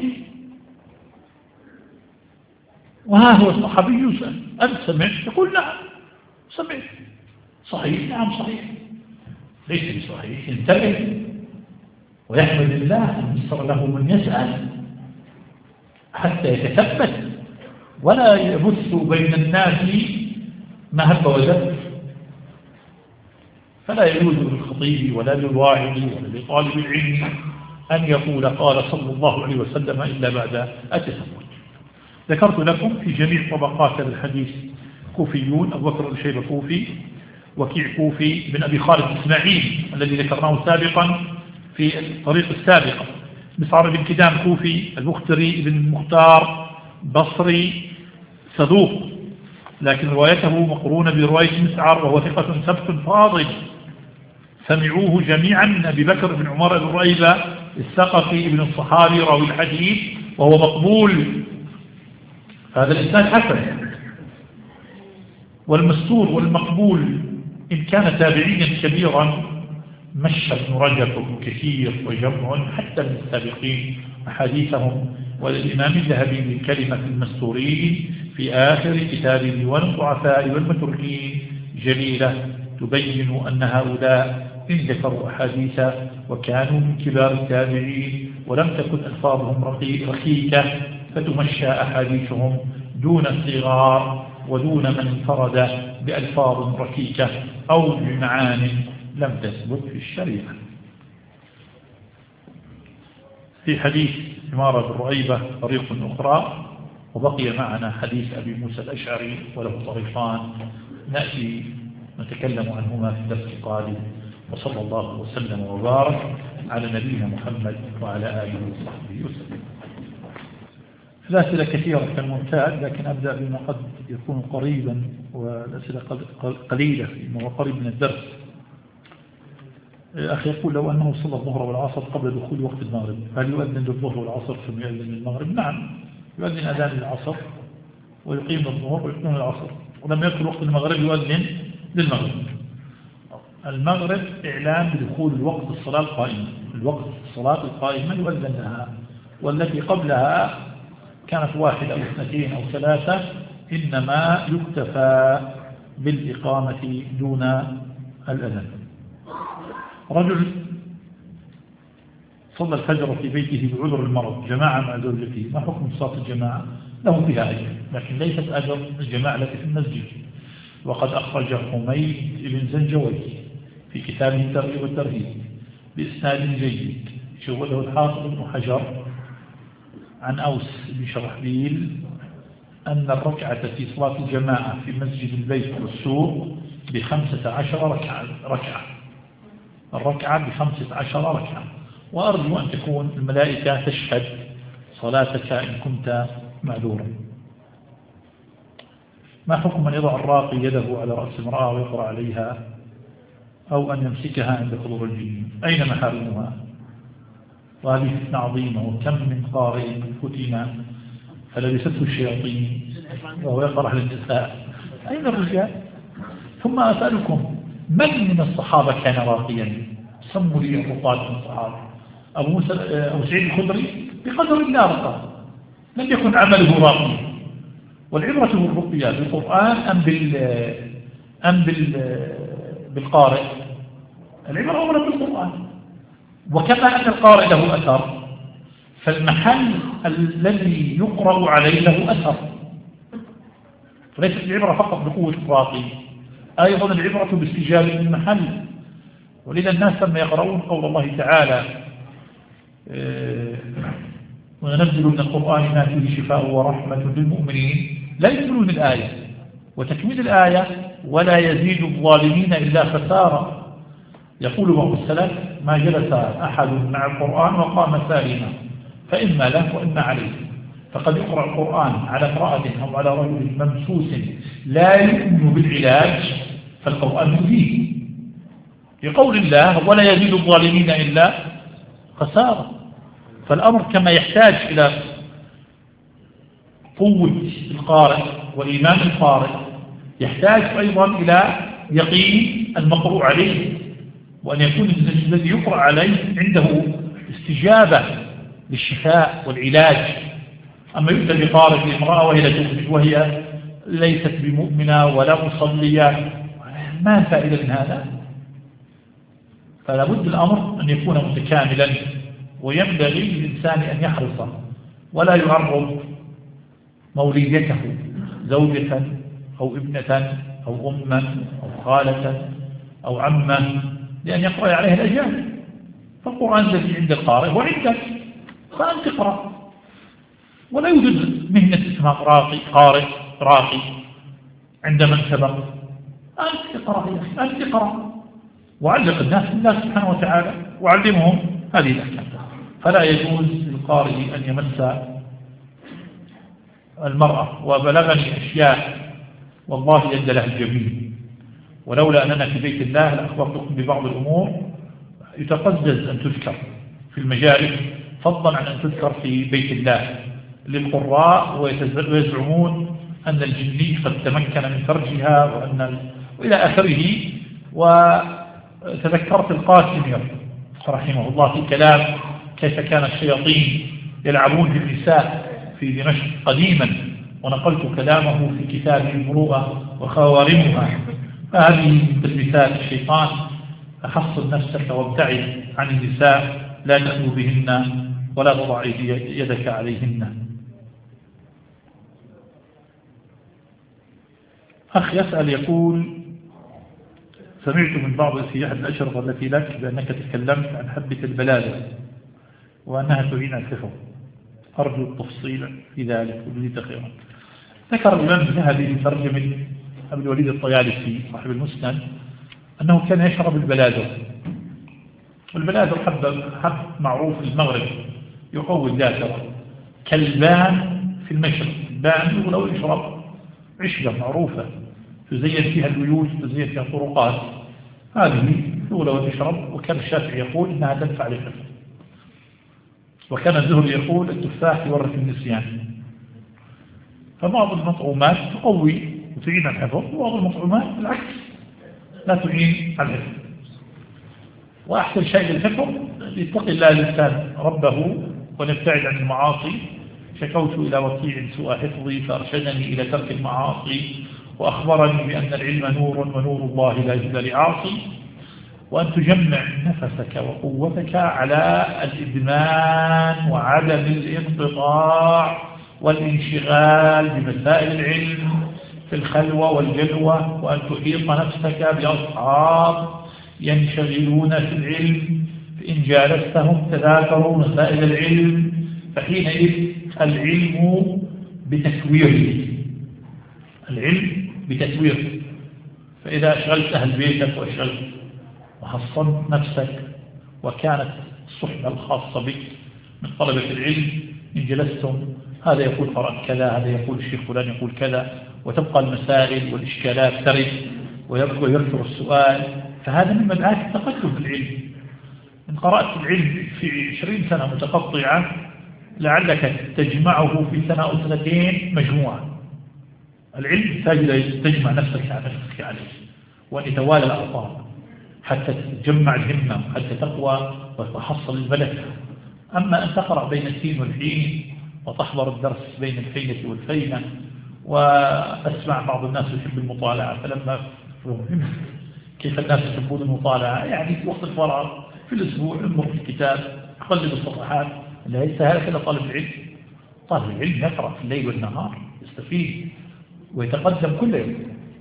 Speaker 2: وها هو الصحابي يسأل: أنت سمعت؟ يقول: نعم سمعت. صحيح؟ نعم صحيح. ليس بصحيح. انتبه ويحمد الله أن يسر له من يسأل حتى يتثبت، ولا يبث بين الناس ما هب ودب. فلا يجوز للخطيب ولا للواعظ ولا لطالب العلم أن يقول قال صلى الله عليه وسلم إلا بعد التثبت. ذكرت لكم في جميع طبقات الحديث كوفيون: أبو بكر بن شيبة كوفي، وكيع كوفي، بن أبي خالد إسماعيل الذي ذكرناه سابقا في الطريق السابقة، مسعر بن كدام كوفي، البختري بن المختار بصري صدوق لكن روايته مقرونة برواية مسعر وهو ثقة ثبت فاضل، سمعوه جميعا من أبي بكر بن عمر بن رؤيبة الثقفي ابن الصحابي راوي الحديث وهو مقبول. هذا الإسناد حسن. والمستور والمقبول إن كان تابعيا كبيرا مشى ابن رجب وابن كثير وجمع حتى من السابقين أحاديثهم. والإمام الذهبي من كلمة المستورين في آخر كتابه والضعفاء والمتركين جليلة تبين أن هؤلاء إن ذكروا أحاديث وكانوا من كبار التابعين ولم تكن ألفاظهم رخيكة فتمشى أحاديثهم دون الصغار ودون من انفرد بألفاظ ركيكة أو بمعان لم تثبت في الشريعة. في حديث عمارة بن رؤيبة طريق أخرى وبقي معنا حديث أبي موسى الأشعري وله طريقان نأتي نتكلم عنهما في الدرس القادم. وصلى الله وسلم وبارك على نبينا محمد وعلى آله وصحبه وسلم. الأسئلة كثيرة كالمعتاد، لكن أبدأ بما قد يكون قريبا، والأسئلة قليلة فيما هو قريب من الدرس. أخي يقول لو أنه صلى الظهر والعصر قبل دخول وقت المغرب، هل يؤذن للظهر والعصر ثم يؤذن للمغرب؟ نعم، يؤذن أذان للعصر ويقيم الظهر ويقيم العصر، ولما يدخل وقت المغرب يؤذن للمغرب. المغرب إعلام بدخول الوقت الصلاة القائمة، الوقت الصلاة القائمة يؤذن لها، والتي قبلها كانت واحدة أو اثنتين أو ثلاثة إنما يكتفى بالإقامة دون الأذان. رجل صلى الفجر في بيته بعذر المرض جماعة مع زوجته، ما حكم صلاة الجماعة؟ له فيها أجر، لكن ليست أجر الجماعة التي في المسجد. وقد أخرج حميد بن زنجوي في كتابه الترغيب والترهيب بإسناد جيد شغله الحافظ بن حجر عن أوس بن شرحبيل أن الركعة في صلاة الجماعة في مسجد البيت والسوق بخمسة عشر ركعة ركعة الركعة بخمسة عشر ركعة. وأرجو أن تكون الملائكة تشهد صلاتك إن كنت معذورا. ما حكم من يضع الراقي يده على رأس امرأة ويقرأ عليها أو أن يمسكها عند حضور الجن؟ أين محارمها؟ وهذه فتنة عظيمة، وكم من قارئ فتن فلبسته الشياطين وهو يقرأ للنساء. أين الرجال؟ ثم أسألكم، من من الصحابة كان راقيا؟ سموا لي الرقاة من الصحابة. أبو موسى أو سعيد الخدري بقدر الله رقى، لم يكن عمله راقيا. والعبرة بالرقية بالقرآن أم بال أم بال بالقارئ؟ العبرة أولا بالقرآن. وكما أن القارئ له أثر، فالمحل الذي يقرأ عليه له أثر، فليست العبرة فقط بقوة الراقي، أيضا العبرة باستجابة المحل. ولذا الناس لما يقرؤون قول الله تعالى وننزل من القرآن ما فيه شفاء ورحمة للمؤمنين، لا يكملون الآية، وتكميل الآية ولا يزيد الظالمين إلا خسارة. يقول بعض السلف ما جلس أحد مع القرآن وقام سالما فإما له وإما عليه. فقد يقرأ القرآن على امرأة أو على رجل ممسوس لا يؤمن بالعلاج، فالقرآن يؤذيه. لقول الله ولا يزيد الظالمين إلا خسارة. فالأمر كما يحتاج إلى قوة القارئ وإيمان القارئ، يحتاج أيضا إلى يقين المقروء عليه، وأن يكون الذي يقرأ عليه عنده استجابة للشفاء والعلاج. أما يبدأ بقارئ لامرأة وهي وهي ليست بمؤمنة ولا مصلية، ما الفائدة من هذا؟ فلا بد الأمر أن يكون متكاملا، وينبغي للإنسان أن يحرص ولا يعرض موليته زوجة أو ابنة أو أما أو خالة أو عمة لأن يقرأ عليها الأجانب. فالقرآن الذي عند القارئ وعندك، فأنت تقرأ. ولا يوجد مهنة اسمها راقي قارئ راقي عند من سبق. أنت تقرأ يا أخي، أنت تقرأ، وعلق الناس بالله سبحانه وتعالى وعلمهم هذه الأحكام. فلا يجوز للقارئ أن يمس المرأة. وبلغني أشياء والله يد لها الجميل، ولولا أننا في بيت الله لأخبرتكم ببعض الأمور يتقزز أن تذكر في المجالس، فضلا عن أن تذكر في بيت الله للقراء، ويزعمون أن الجني قد تمكن من فرجها وأن ال... وإلى آخره. وتذكرت القاسمي رحمه الله في كلام كيف كان الشياطين يلعبون بالنساء في دمشق قديما، ونقلت كلامه في كتاب المروءة وخوارمها. فهذه من تلبيسات الشيطان. فحصن نفسك وابتعد عن النساء، لا تأذوا بهن ولا تضع يدك عليهن. أخ يسأل يقول سمعت من بعض في أحد الأشرطة التي لك بأنك تكلمت عن حبة البلادة وأنها تعين الحفظ. أرجو التفصيل في ذلك وجزيت خيرا. ذكر الإمام الذهبي في ترجمة أبي الوليد الطيالسي صاحب المسند أنه كان يشرب البلادر، والبلادر حب, حب معروف في المغرب يقوي الذاكرة كالبان في المشرق. البان ولو يشرب عشبة معروفة تزين فيها البيوت تزين فيها الطرقات، هذه ولو تشرب. وكان الشافعي يقول إنها تنفع للحفظ، وكان الزهري يقول التفاح يورث النسيان. فبعض المطعومات تقوي وتعين على الحفظ، وبعض المطعومات بالعكس لا تعين على الحفظ. وأحسن شيء للحفظ يتقي الله الإنسان ربه ونبتعد عن المعاصي. شكوت إلى وكيع سوء حفظي فأرشدني إلى ترك المعاصي، وأخبرني بأن العلم نور ونور الله لا يهدى لعاصي، وأن تجمع نفسك وقوتك على الإدمان وعدم الانقطاع والانشغال بمسائل العلم في الخلوة والجلوة، وأن تحيط نفسك بأصحاب ينشغلون في العلم فإن جالستهم تذاكروا مسائل العلم، فحينئذ العلم بتسوير العلم بتسوير فإذا أشغلت أهل بيتك وأشغلت وحصنت نفسك وكانت الصحبة الخاصة بك من طلبة العلم إن جلستم هذا يقول قرأت كذا، هذا يقول الشيخ فلان يقول كذا، وتبقى المسائل والإشكالات ترد ويكثر السؤال، فهذا من مدعاة التقدم في العلم. إن قرأت العلم في عشرين سنة متقطعة لعلك تجمعه في سنة أو سنتين مجموعة. العلم يحتاج إلى تجمع نفسك على نفسك عليه، وأن يتوالى الأعطاء حتى تجمع الهمة حتى تقوى وتحصل الملكة. أما أن تقرأ بين السين والحين وتحضر الدرس بين الحينة والفينة، وأسمع بعض الناس يحب المطالعة، فلما فهمت كيف الناس يحبون المطالعة يعني في وقت الفراغ في الأسبوع انظر في الكتاب قلب الصفحات. ليس هكذا طالب العلم. طالب العلم يقرأ في الليل والنهار يستفيد ويتقدم كل يوم،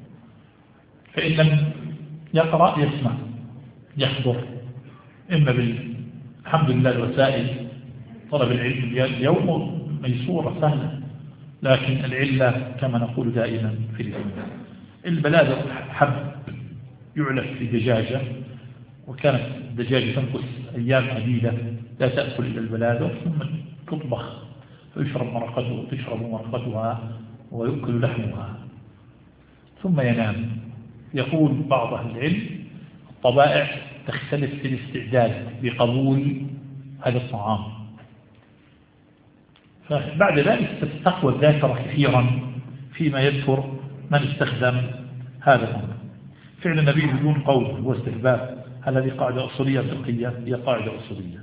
Speaker 2: فإن لم يقرأ يسمع يحضر. إما بالحمد لله الوسائل طلب العلم اليوم ميسورة سهلة، لكن العلة كما نقول دائما في العلم. البلادر حب يعلف في دجاجة، وكانت الدجاجة تنقص أيام عديدة لا تأكل إلا البلادر، ثم تطبخ فيشرب مرقته وتشرب مرقتها ويؤكل لحمها ثم ينام. يقول بعض أهل العلم الطبائع تختلف في الاستعداد بقبول هذا الطعام، فبعد ذلك تستقوى الذاكرة كثيرا فيما يذكر من استخدم هذا الأمر. فعل النبي بدون قول هو استحباب، هذه قاعدة أصولية فقهية، هي قاعدة أصولية.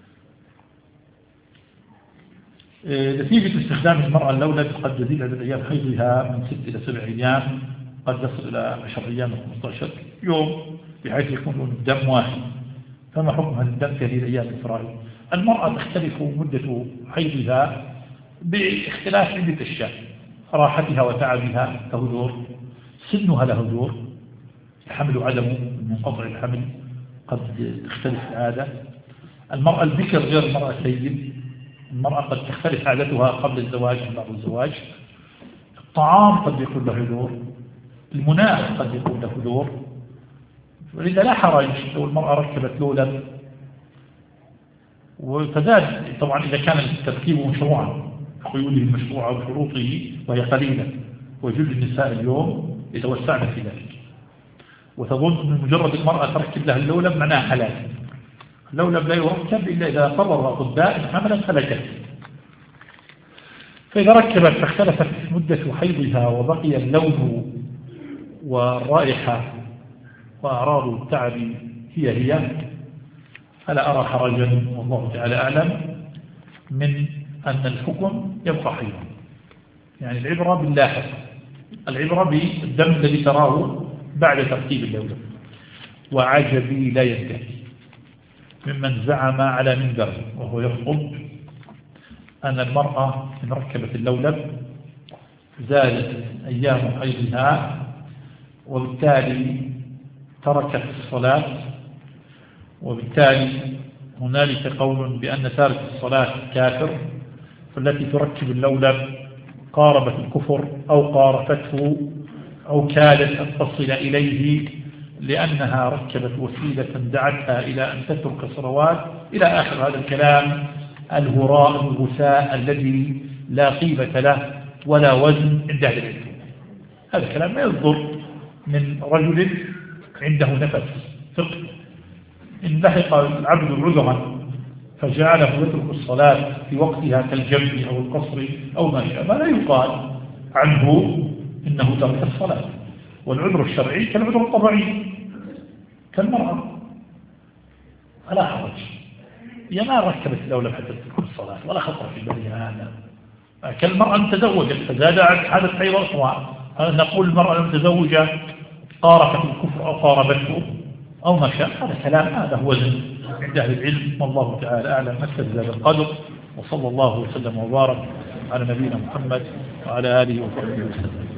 Speaker 2: نتيجة استخدام المرأة اللولب قد يزيد عدد أيام حيضها من ست إلى سبع أيام، قد يصل إلى عشر أيام وخمسة عشر يوم، بحيث يكون لون الدم واحد. فما حكم هذا الدم في هذه الأيام الفرائض؟ المرأة تختلف مدة حيضها باختلاف عدة أشياء، راحتها وتعبها له دور، سنها له دور، الحمل وعدمه من قطع الحمل قد تختلف العادة. المرأة البكر غير المرأة السيد، المرأة قد تختلف عادتها قبل الزواج من بعد الزواج. الطعام قد يكون له دور، المناخ قد يكون له دور. ولذا لا حرج لو المرأة ركبت لولب وتزاد، طبعا إذا كان التركيب مشروعا خيوله المشروعة وشروطه وهي قليلة، وجود النساء اليوم يتوسعن في ذلك، وتظن أن مجرد المرأة تركب لها اللولب معناها حلال. اللولب لا يركب إلا إذا قرر الأطباء إن حملت فلكت. فإذا ركبت فاختلفت مدة حيضها وبقي اللون والرائحة وأعراض التعب هي هي، فلا أرى حرجا والله تعالى أعلم من أن الحكم يبقى حيضا. يعني العبرة باللاحق، العبرة بالدم الذي تراه بعد ترتيب اللولب. وعجبي لا ينتهي ممن زعم على منبر وهو يخطب أن المرأة إن ركبت اللولب زادت أيام حيضها وبالتالي تركت الصلاة، وبالتالي هنالك قول بأن تارك الصلاة كافر، والتي تركب اللولب قاربت الكفر أو قارفته أو كادت أن تصل إليه لأنها ركبت وسيلة دعتها إلى أن تترك الصلوات إلى آخر هذا الكلام الهراء الغثاء الذي لا قيمة له ولا وزن عند أهل العلم. هذا الكلام ما يصدر من رجل عنده نفس فقه. إن لحق العبد عذرا فجعله يترك الصلاة في وقتها كالجمع أو القصر أو ما شاء، ما لا يقال عنه إنه ترك الصلاة. والعذر الشرعي كالعذر الطبيعي كالمرأة فلا حرج، هي ما ركبت اللولب حتى تدخل الصلاة ولا خطر في بالها هذا. كالمرأة تزوجت فزاد حدث حيض أسواء، نقول المرأة المتزوجة قارفت الكفر أو قاربته أو ما شاء، هذا كلام هذا هو عند أهل العلم والله تعالى أعلم. نكتفي بهذا القدر، وصلى الله وسلم وبارك على نبينا محمد وعلى آله وصحبه وسلم.